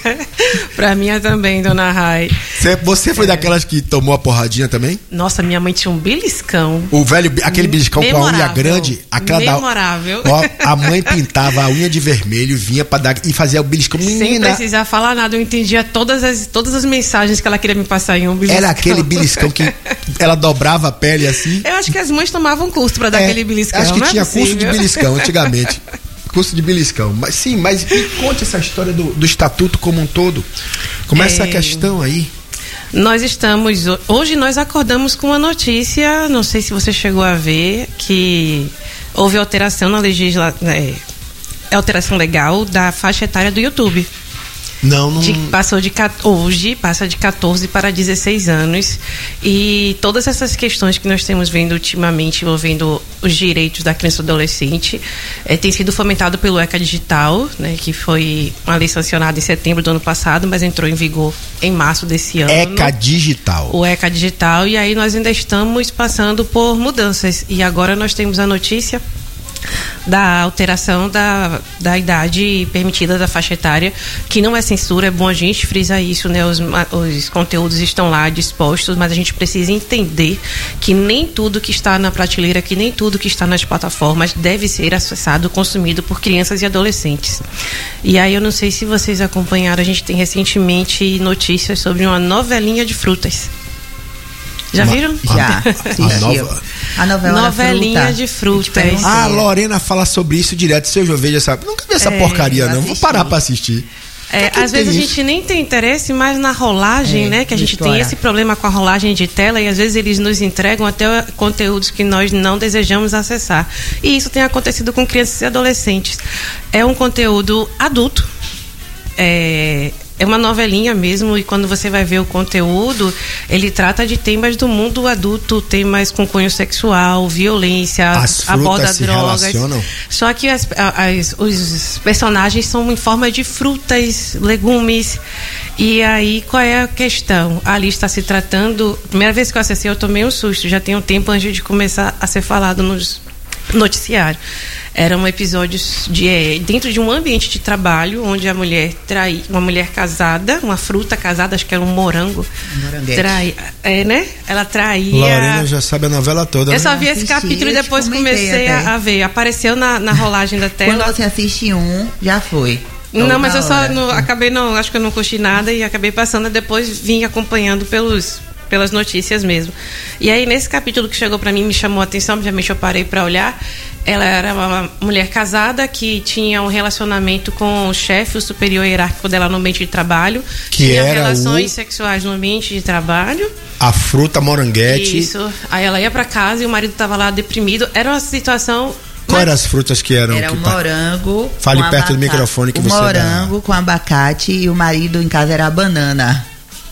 Pra minha também, dona Rai. Você, você foi é. daquelas que tomou a porradinha também? Nossa, minha mãe tinha um beliscão. O velho, aquele beliscão memorável, com a unha grande. Aquela memorável. Da, ó, a mãe pintava a unha de vermelho, vinha pra dar e fazia o beliscão. Menina. Sem precisar falar nada, eu entendia todas as, todas as mensagens que ela queria me passar em um beliscão. Era aquele beliscão que ela dobrava a pele assim. Eu acho que as mães tomavam curso pra dar é, aquele beliscão. Acho que não tinha é curso de beliscão antigamente. Curso de beliscão. Mas sim, mas me conte essa história do, do estatuto como um todo. Como é essa questão aí? Nós estamos... Hoje nós acordamos com uma notícia, não sei se você chegou a ver, que houve alteração na legislação... É, alteração legal da faixa etária do YouTube. Não, não... De, passou de hoje passa de catorze para dezesseis anos, e todas essas questões que nós temos vendo ultimamente envolvendo os direitos da criança e do adolescente é, tem sido fomentado pelo ECA Digital, né, que foi uma lei sancionada em setembro do ano passado, mas entrou em vigor em março desse ano. ECA Digital. O ECA Digital, e aí nós ainda estamos passando por mudanças, e agora nós temos a notícia da alteração da, da idade permitida da faixa etária, que não é censura, é bom a gente frisar isso, né? Os, os conteúdos estão lá dispostos, mas a gente precisa entender que nem tudo que está na prateleira, que nem tudo que está nas plataformas deve ser acessado, consumido por crianças e adolescentes. E aí eu não sei se vocês acompanharam, a gente tem recentemente notícias sobre uma novelinha de frutas. Já viram? Uma, Já. A, a, nova... a novela Novelinha fruta. de frutas. Ah, a Lorena fala sobre isso direto. Se eu já vejo essa. Nunca vi essa é, porcaria, não. Vou parar pra assistir. É, que às vezes isso? A gente nem tem interesse, mas na rolagem, é, né? Que a gente tem esse problema com a rolagem de tela, e às vezes eles nos entregam até conteúdos que nós não desejamos acessar. E isso tem acontecido com crianças e adolescentes. É um conteúdo adulto. É. É uma novelinha mesmo, e quando você vai ver o conteúdo, ele trata de temas do mundo adulto, temas com cunho sexual, violência, as aborda se drogas. Relacionam? Só que as, as, os personagens são em forma de frutas, legumes. E aí, qual é a questão? Ali está se tratando... Primeira vez que eu acessei, eu tomei um susto. Já tem um tempo antes de começar a ser falado nos noticiário. Eram episódios de, é, dentro de um ambiente de trabalho, onde a mulher trai, uma mulher casada, uma fruta casada, acho que era um morango. Trai, é, né? Ela traía. Lorena já sabe a novela toda. Eu né? só vi esse capítulo e depois comecei a, a ver. Apareceu na, na rolagem da tela. Quando você assiste um, já foi. Não, mas eu só não, acabei, não, acho que eu não curti nada e acabei passando, depois vim acompanhando pelos, pelas notícias mesmo. E aí, nesse capítulo que chegou pra mim, me chamou a atenção, obviamente eu parei pra olhar. Ela era uma mulher casada que tinha um relacionamento com o chefe, o superior hierárquico dela no ambiente de trabalho. Que tinha era relações o... sexuais no ambiente de trabalho. A fruta moranguete. Isso. Aí ela ia pra casa e o marido tava lá deprimido. Era uma situação... Quais eram as frutas que eram? Era que o morango. Fale perto abacate. Do microfone que o você O morango dá. Com abacate, e o marido em casa era a banana.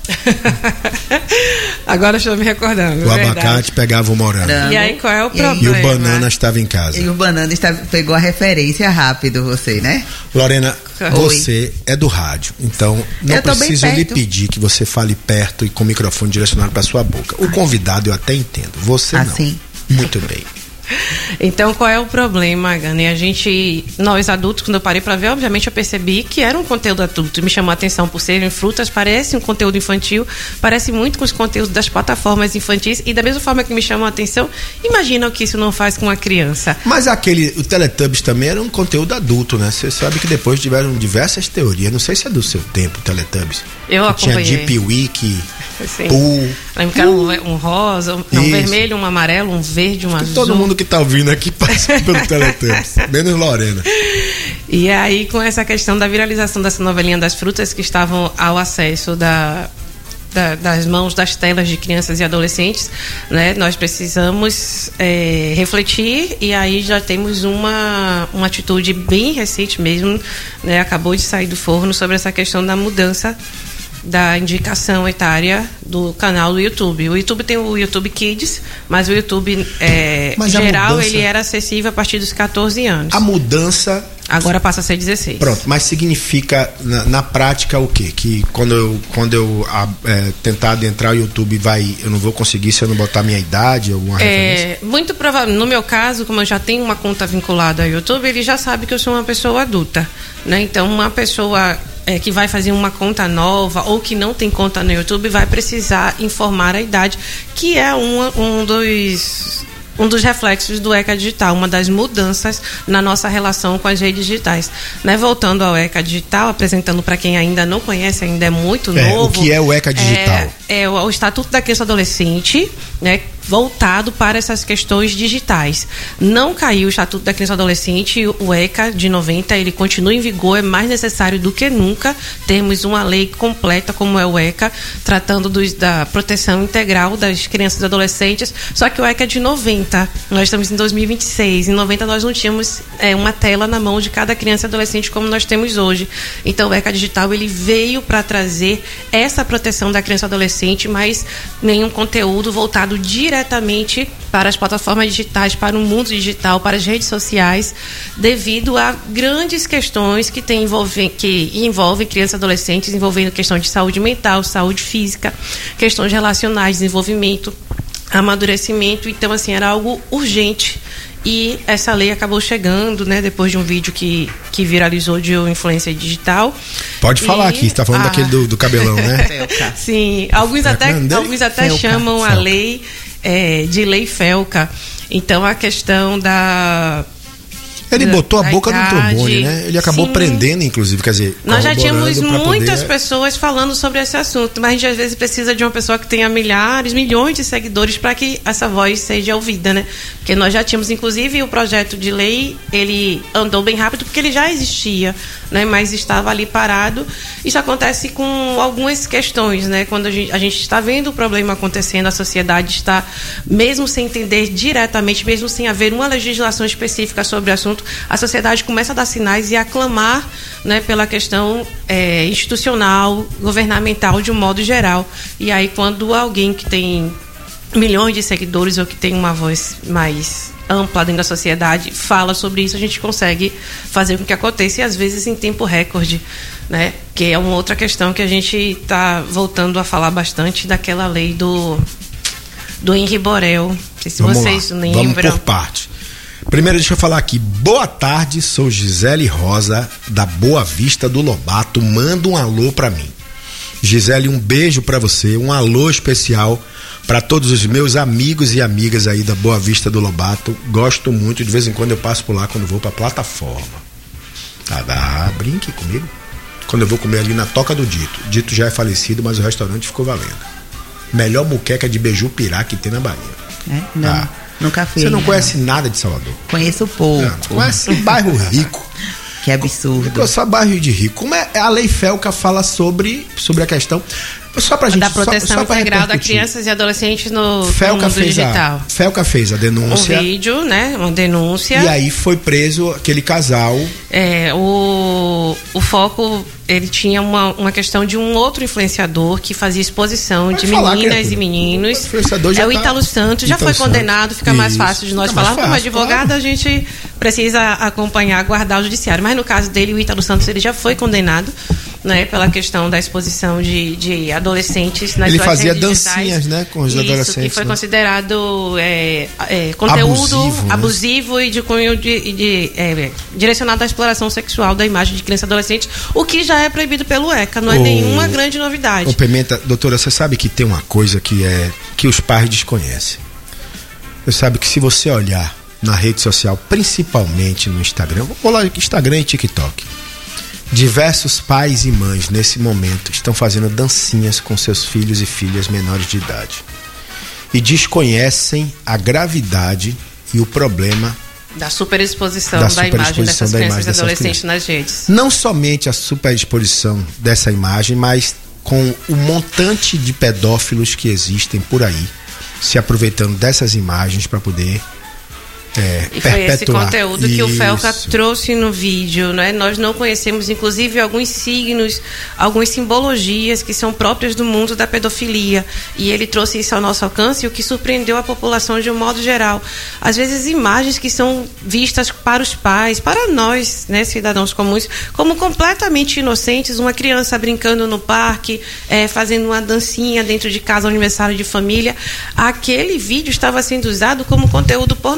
Agora estou me recordando. O é abacate verdade. Pegava o morango. E aí qual é o problema? E o banana estava em casa. E o banana estava, pegou a referência rápido, você, né? Lorena, Oi. Você é do rádio, então não preciso lhe pedir que você fale perto e com o microfone direcionado para sua boca. O convidado eu até entendo, você assim. Não. Muito bem. Então, qual é o problema, Gane? A gente, nós adultos, quando eu parei para ver, obviamente eu percebi que era um conteúdo adulto. Me chamou a atenção por serem frutas, parece um conteúdo infantil, parece muito com os conteúdos das plataformas infantis, e da mesma forma que me chamou a atenção, imagina o que isso não faz com uma criança. Mas aquele, o Teletubbies também era um conteúdo adulto, né? Você sabe que depois tiveram diversas teorias, não sei se é do seu tempo, o Teletubbies. Eu acompanhei. Tinha Deep Wiki, Sim. Pooh. Lembro que era um, um rosa, um, um vermelho, um amarelo, um verde, um azul. Todo mundo que tá ouvindo aqui passa pelo Teletubbies, menos Lorena. E aí, com essa questão da viralização dessa novelinha das frutas que estavam ao acesso da, da, das mãos das telas de crianças e adolescentes, né, nós precisamos é, refletir, e aí já temos uma, uma atitude bem recente mesmo, né, acabou de sair do forno, sobre essa questão da mudança da indicação etária do canal do YouTube. O YouTube tem o YouTube Kids, mas o YouTube é, mas geral mudança... ele era acessível a partir dos catorze anos. A mudança agora passa a ser dezesseis. Pronto, mas significa na, na prática o quê? Que quando eu, quando eu a, é, tentar adentrar o YouTube, vai, eu não vou conseguir se eu não botar minha idade, alguma referência? É, muito provável. No meu caso, como eu já tenho uma conta vinculada ao YouTube, ele já sabe que eu sou uma pessoa adulta, né? Então, uma pessoa é, que vai fazer uma conta nova ou que não tem conta no YouTube vai precisar informar a idade, que é um, um dos... um dos reflexos do ECA Digital, uma das mudanças na nossa relação com as redes digitais. Né? Voltando ao ECA Digital, apresentando para quem ainda não conhece, ainda é muito é, novo. O que é o ECA Digital? É, é o, o Estatuto da Criança e Adolescente, né? Voltado para essas questões digitais. Não caiu o Estatuto da Criança e Adolescente, o ECA de noventa, ele continua em vigor, é mais necessário do que nunca termos uma lei completa como é o ECA, tratando dos, da proteção integral das crianças e adolescentes, só que o ECA é de noventa, nós estamos em dois mil e vinte e seis, em noventa nós não tínhamos é, uma tela na mão de cada criança e adolescente como nós temos hoje. Então o ECA Digital ele veio para trazer essa proteção da criança e adolescente, mas nenhum conteúdo voltado diretamente diretamente para as plataformas digitais, para o mundo digital, para as redes sociais, devido a grandes questões que, tem envolvem, que envolvem crianças e adolescentes, envolvendo questão de saúde mental, saúde física, questões relacionais, desenvolvimento, amadurecimento. Então, assim, era algo urgente. E essa lei acabou chegando, né, depois de um vídeo que, que viralizou de uma influência digital. Pode e, falar aqui, você está falando ah, daquele do, do cabelão, né? Sim, alguns até, alguns até Felca. chamam Felca. a lei é, de lei Felca. Então, a questão da... Ele botou a boca idade, no trombone, né? Ele acabou sim. prendendo, inclusive, quer dizer... Nós já tínhamos muitas poder... pessoas falando sobre esse assunto, mas a gente às vezes precisa de uma pessoa que tenha milhares, milhões de seguidores para que essa voz seja ouvida, né? Porque nós já tínhamos, inclusive, o projeto de lei, ele andou bem rápido porque ele já existia, né? Mas estava ali parado. Isso acontece com algumas questões, né? Quando a gente, a gente está vendo o problema acontecendo, a sociedade está, mesmo sem entender diretamente, mesmo sem haver uma legislação específica sobre o assunto, a sociedade começa a dar sinais e a clamar, né, pela questão é, institucional, governamental de um modo geral. E aí quando alguém que tem milhões de seguidores ou que tem uma voz mais ampla dentro da sociedade fala sobre isso, a gente consegue fazer com que aconteça, e às vezes em tempo recorde, né? Que é uma outra questão que a gente está voltando a falar bastante daquela lei do do Henri Borel. Não sei se Vamos vocês lá. lembram. Vamos por parte. Primeiro, deixa eu falar aqui. Boa tarde, sou Gisele Rosa, da Boa Vista do Lobato. Manda um alô pra mim. Gisele, um beijo pra você, um alô especial pra todos os meus amigos e amigas aí da Boa Vista do Lobato. Gosto muito, de vez em quando eu passo por lá quando vou pra plataforma. Tá, dá, brinque comigo. Quando eu vou comer ali na Toca do Dito. Dito já é falecido, mas o restaurante ficou valendo. Melhor muqueca de beiju-pirá que tem na Bahia. É? Não. Tá. Nunca fui. Você não não. conhece nada de Salvador? Conheço pouco. Não, conhece um bairro rico. Que absurdo. É só bairro de rico. Como é a lei Felca fala sobre, sobre a questão só pra gente, da proteção só, só integral das crianças e adolescentes no, Felca no mundo fez digital. A, Felca fez a denúncia. Um vídeo, né? Uma denúncia. E aí foi preso aquele casal. É, o, o foco, ele tinha uma, uma questão de um outro influenciador que fazia exposição Pode de falar, meninas criatura. e meninos. O influenciador já é o Ítalo tá... Santos, já Ítalo foi condenado, Santos. fica Isso. mais fácil de nós fica falar. Como advogado, claro. a gente precisa acompanhar, aguardar o judiciário. Mas no caso dele, o Ítalo Santos, ele já foi condenado, né, pela questão da exposição de, de adolescentes nas Ele suas fazia redes dancinhas, digitais. né, com os Isso, adolescentes. que foi né? considerado é, é, conteúdo abusivo, né? abusivo e de cunho de, de, é, direcionado à exploração sexual da imagem de criança e adolescente, o que já é proibido pelo ECA, não é o, nenhuma grande novidade. Ô Pimenta, doutora, você sabe que tem uma coisa que é que os pais desconhecem. Você sabe que se você olhar na rede social, principalmente no Instagram, vou falar Instagram e TikTok, diversos pais e mães nesse momento estão fazendo dancinhas com seus filhos e filhas menores de idade e desconhecem a gravidade e o problema da superexposição da, da superexposição imagem dessas da crianças imagem e adolescentes crianças. nas redes. Não somente a superexposição dessa imagem, mas com o montante de pedófilos que existem por aí, se aproveitando dessas imagens para poder É, e foi esse conteúdo que Isso. o Felca trouxe no vídeo, né? Nós não conhecemos, inclusive, alguns signos, algumas simbologias que são próprias do mundo da pedofilia, e ele trouxe isso ao nosso alcance, o que surpreendeu a população de um modo geral. Às vezes imagens que são vistas para os pais, para nós, né, cidadãos comuns, como completamente inocentes, uma criança brincando no parque, é, fazendo uma dancinha dentro de casa, aniversário de família. Aquele vídeo estava sendo usado como conteúdo pornográfico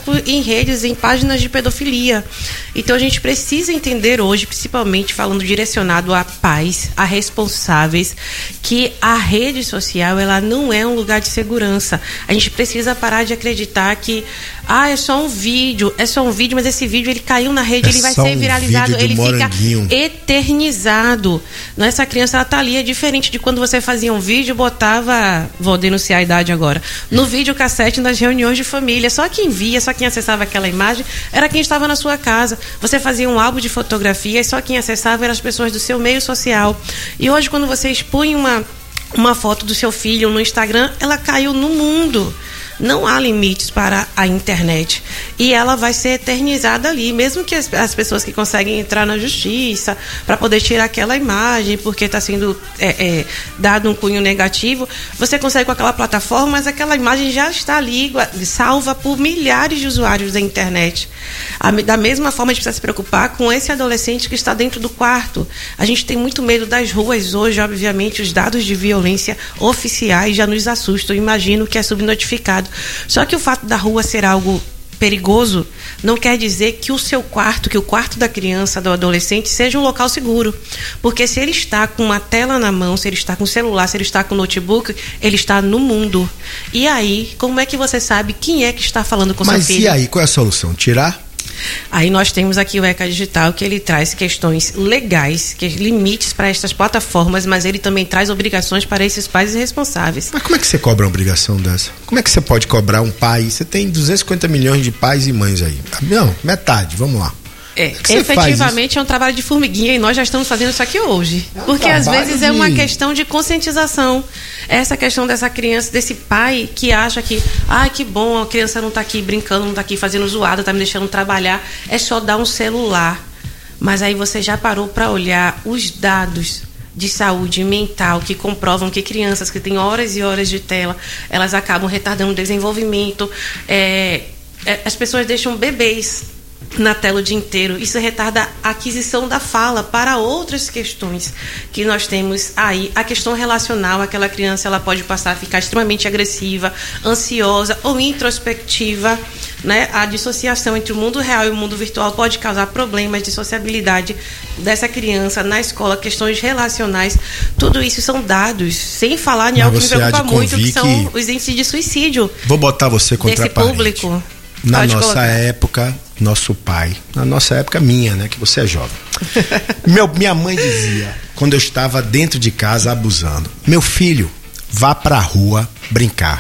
por, em redes, em páginas de pedofilia. Então a gente precisa entender hoje, principalmente falando direcionado a pais, a responsáveis, que a rede social ela não é um lugar de segurança. A gente precisa parar de acreditar que ah, é só um vídeo, é só um vídeo, mas esse vídeo ele caiu na rede, é ele vai só ser um viralizado, vídeo do ele moranguinho. fica eternizado. Não, essa criança ela tá ali, é diferente de quando você fazia um vídeo, botava, vou denunciar a idade agora, no videocassete nas reuniões de família. Só quem via, só quem acessava aquela imagem era quem estava na sua casa. Você fazia um álbum de fotografias, só quem acessava eram as pessoas do seu meio social. E hoje, quando você expõe uma, uma foto do seu filho no Instagram, ela caiu no mundo. Não há limites para a internet. E ela vai ser eternizada ali. Mesmo que as, as pessoas que conseguem entrar na justiça para poder tirar aquela imagem, porque está sendo é, é, dado um cunho negativo, você consegue com aquela plataforma, mas aquela imagem já está ali, salva por milhares de usuários da internet. A, da mesma forma, a gente precisa se preocupar com esse adolescente que está dentro do quarto. A gente tem muito medo das ruas hoje, obviamente, os dados de violência oficiais já nos assustam. Eu imagino que é subnotificado. Só que o fato da rua ser algo perigoso não quer dizer que o seu quarto, que o quarto da criança, do adolescente, seja um local seguro. Porque se ele está com uma tela na mão, se ele está com o celular, se ele está com o notebook, ele está no mundo. E aí, como é que você sabe quem é que está falando com o seu filho? Mas e aí, qual é a solução? Tirar? Aí nós temos aqui o ECA Digital, que ele traz questões legais, que limites para estas plataformas, mas ele também traz obrigações para esses pais responsáveis. Mas como é que você cobra uma obrigação dessa? Como é que você pode cobrar um pai? Você tem duzentos e cinquenta milhões de pais e mães aí. Não, metade, vamos lá. É, efetivamente é um trabalho de formiguinha e nós já estamos fazendo isso aqui hoje. É um Porque às vezes de... é uma questão de conscientização. Essa questão dessa criança, desse pai que acha que, ai, que bom, a criança não está aqui brincando, não está aqui fazendo zoada, está me deixando trabalhar, é só dar um celular. Mas aí você já parou para olhar os dados de saúde mental que comprovam que crianças que têm horas e horas de tela, elas acabam retardando o desenvolvimento. É, é, as pessoas deixam bebês na tela o dia inteiro. Isso retarda a aquisição da fala para outras questões que nós temos aí. A questão relacional, aquela criança ela pode passar a ficar extremamente agressiva, ansiosa ou introspectiva, né? A dissociação entre o mundo real e o mundo virtual pode causar problemas de sociabilidade dessa criança na escola, questões relacionais. Tudo isso são dados, sem falar em algo que me preocupa muito, que são os índices de suicídio. Vou botar você contra a parede. Público. Na Pode nossa colocar. época, nosso pai, na nossa época minha, né, que você é jovem. Meu, minha mãe dizia, quando eu estava dentro de casa abusando, meu filho, vá pra rua brincar.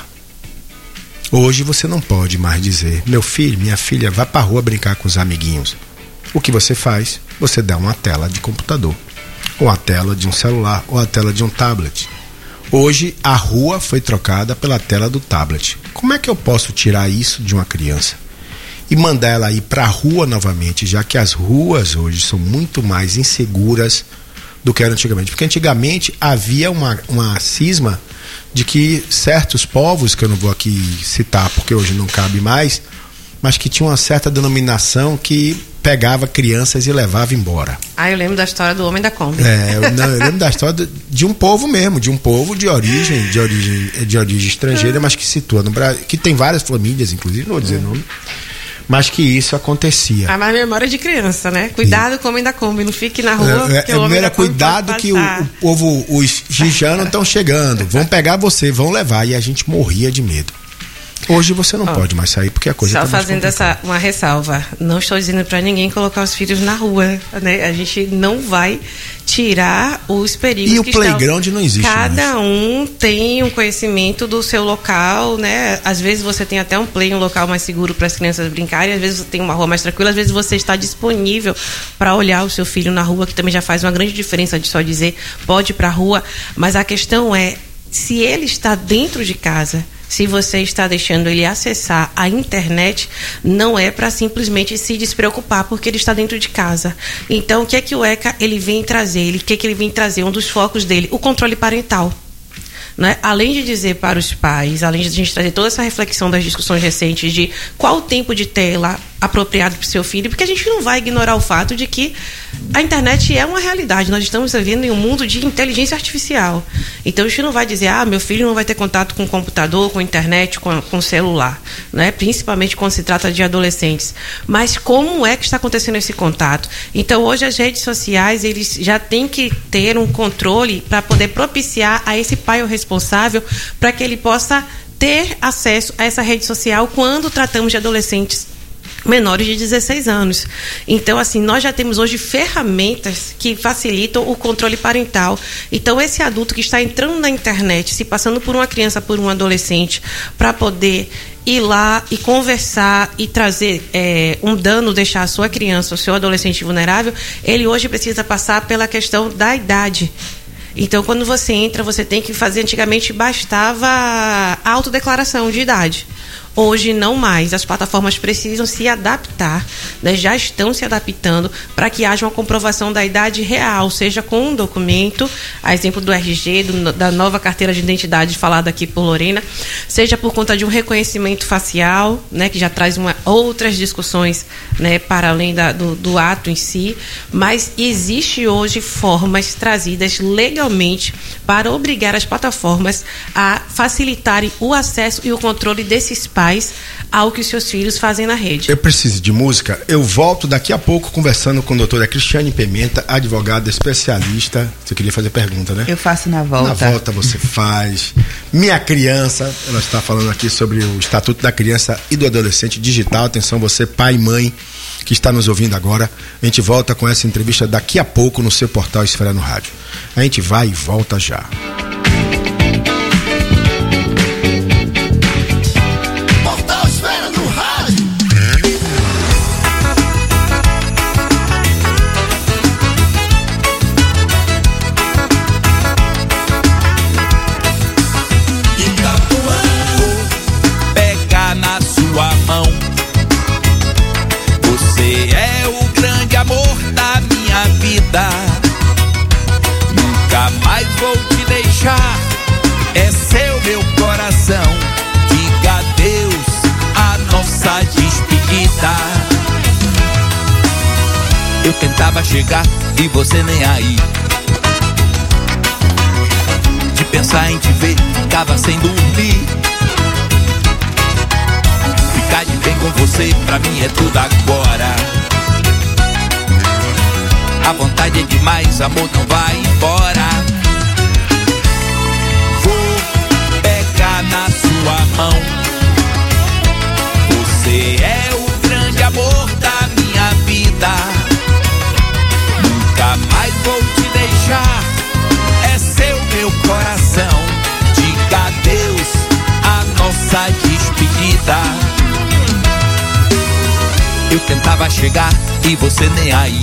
Hoje você não pode mais dizer, meu filho, minha filha, vá pra rua brincar com os amiguinhos. O que você faz? Você dá uma tela de computador, ou a tela de um celular, ou a tela de um tablet. Hoje a rua foi trocada pela tela do tablet. Como é que eu posso tirar isso de uma criança e mandar ela ir para a rua novamente, já que as ruas hoje são muito mais inseguras do que eram antigamente? Porque antigamente havia uma, uma cisma de que certos povos, que eu não vou aqui citar porque hoje não cabe mais, mas que tinha uma certa denominação que pegava crianças e levava embora. Ah, eu lembro da história do homem da Kombi. É, eu, não, eu lembro da história de, de um povo mesmo, de um povo de origem, de origem, de origem estrangeira, mas que situa no Brasil, que tem várias famílias, inclusive, não vou dizer nome, mas que isso acontecia. A mais memória de criança, né? Cuidado com o homem da Kombi, não fique na rua. É, é, primeiro, cuidado que o, o povo, os gijanos estão chegando, vão pegar você, vão levar, e a gente morria de medo. Hoje você não oh, pode mais sair porque a coisa está tá fazendo essa uma ressalva. Não estou dizendo para ninguém colocar os filhos na rua, né? A gente não vai tirar os perigos. E o que playground estão... não existe. Cada mais. um tem um conhecimento do seu local, né? Às vezes você tem até um play, um local mais seguro para as crianças brincarem. Às vezes você tem uma rua mais tranquila. Às vezes você está disponível para olhar o seu filho na rua, que também já faz uma grande diferença de só dizer pode ir para a rua. Mas a questão é se ele está dentro de casa. Se você está deixando ele acessar a internet, não é para simplesmente se despreocupar porque ele está dentro de casa. Então, o que é que o ECA ele vem trazer? Ele, o que é que ele vem trazer? Um dos focos dele, o controle parental. Né? Além de dizer para os pais, além de a gente trazer toda essa reflexão das discussões recentes de qual o tempo de tela apropriado para o seu filho, porque a gente não vai ignorar o fato de que a internet é uma realidade. Nós estamos vivendo em um mundo de inteligência artificial. Então a gente não vai dizer, ah, meu filho não vai ter contato com o computador, com a internet, com, com o celular, né? Principalmente quando se trata de adolescentes. Mas como é que está acontecendo esse contato? Então hoje as redes sociais, eles já têm que ter um controle para poder propiciar a esse pai ou responsável para que ele possa ter acesso a essa rede social quando tratamos de adolescentes menores de dezesseis anos. Então, assim, nós já temos hoje ferramentas que facilitam o controle parental. Então, esse adulto que está entrando na internet, se passando por uma criança, por um adolescente, para poder ir lá e conversar e trazer é, um dano, deixar a sua criança, o seu adolescente vulnerável, ele hoje precisa passar pela questão da idade. Então, quando você entra, você tem que fazer, antigamente bastava a autodeclaração de idade. Hoje não mais, as plataformas precisam se adaptar, né? Já estão se adaptando para que haja uma comprovação da idade real, seja com um documento, a exemplo do R G, do, da nova carteira de identidade falada aqui por Lorena, seja por conta de um reconhecimento facial, né? Que já traz uma, outras discussões, né? Para além da, do, do ato em si, mas existe hoje formas trazidas legalmente para obrigar as plataformas a facilitarem o acesso e o controle desses pais ao que os seus filhos fazem na rede. Eu preciso de música. Eu volto daqui a pouco conversando com a doutora Cristiane Pimenta, advogada especialista. Você queria fazer pergunta, né? Eu faço na volta. Na volta você faz. Minha criança, ela está falando aqui sobre o Estatuto da Criança e do Adolescente Digital. Atenção, você pai e mãe que está nos ouvindo agora. A gente volta com essa entrevista daqui a pouco no seu portal Esfera no Rádio. A gente vai e volta já. Nunca mais vou te deixar. É seu meu coração. Diga adeus a nossa despedida. Eu tentava chegar e você nem aí. De pensar em te ver, ficava sem dormir. Ficar de bem com você, pra mim é tudo agora. A vontade é demais, amor, não vai embora. Vou pegar na sua mão. Você é o grande amor da minha vida. Nunca mais vou te deixar. É seu meu coração. Diga adeus a nossa despedida. Eu tentava chegar e você nem aí.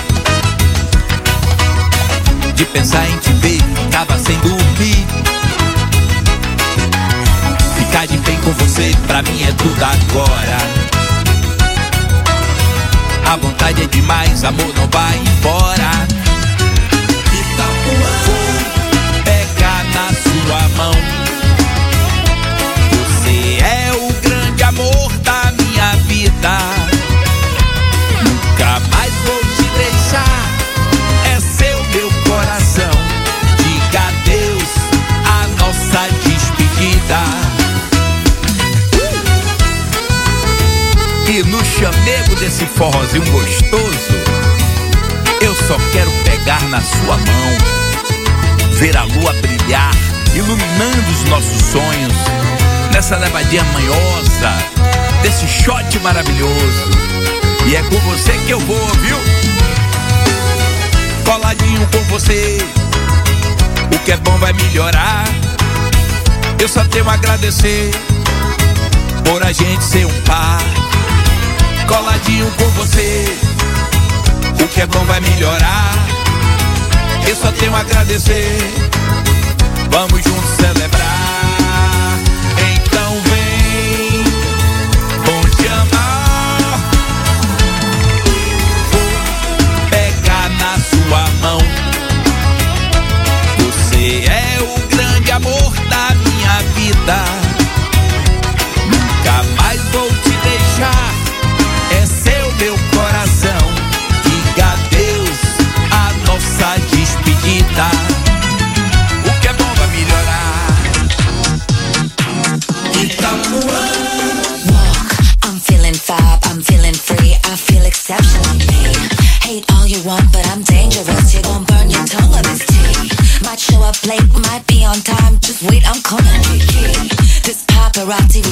De pensar em te ver, tava sem dormir. Ficar de bem com você, pra mim é tudo agora. A vontade é demais, amor, não vai embora. Vou pegar na sua mão. Você é o grande amor da minha vida. Nunca mais vou te deixar. É seu meu coração. Diga adeus a nossa despedida. E no chamego desse forrozinho gostoso, eu só quero pegar na sua mão, ver a lua brilhar, iluminando os nossos sonhos, nessa levadinha manhosa, desse shot maravilhoso. E é com você que eu vou, viu? Coladinho com você, o que é bom vai melhorar. Eu só tenho a agradecer por a gente ser um par. Coladinho com você, o que é bom vai melhorar. Eu só tenho a agradecer. Vamos juntos celebrar. Então vem, bom te amar. Vou pegar na sua mão. Você é o grande amor da minha vida. Nunca mais vou te deixar. É Maserati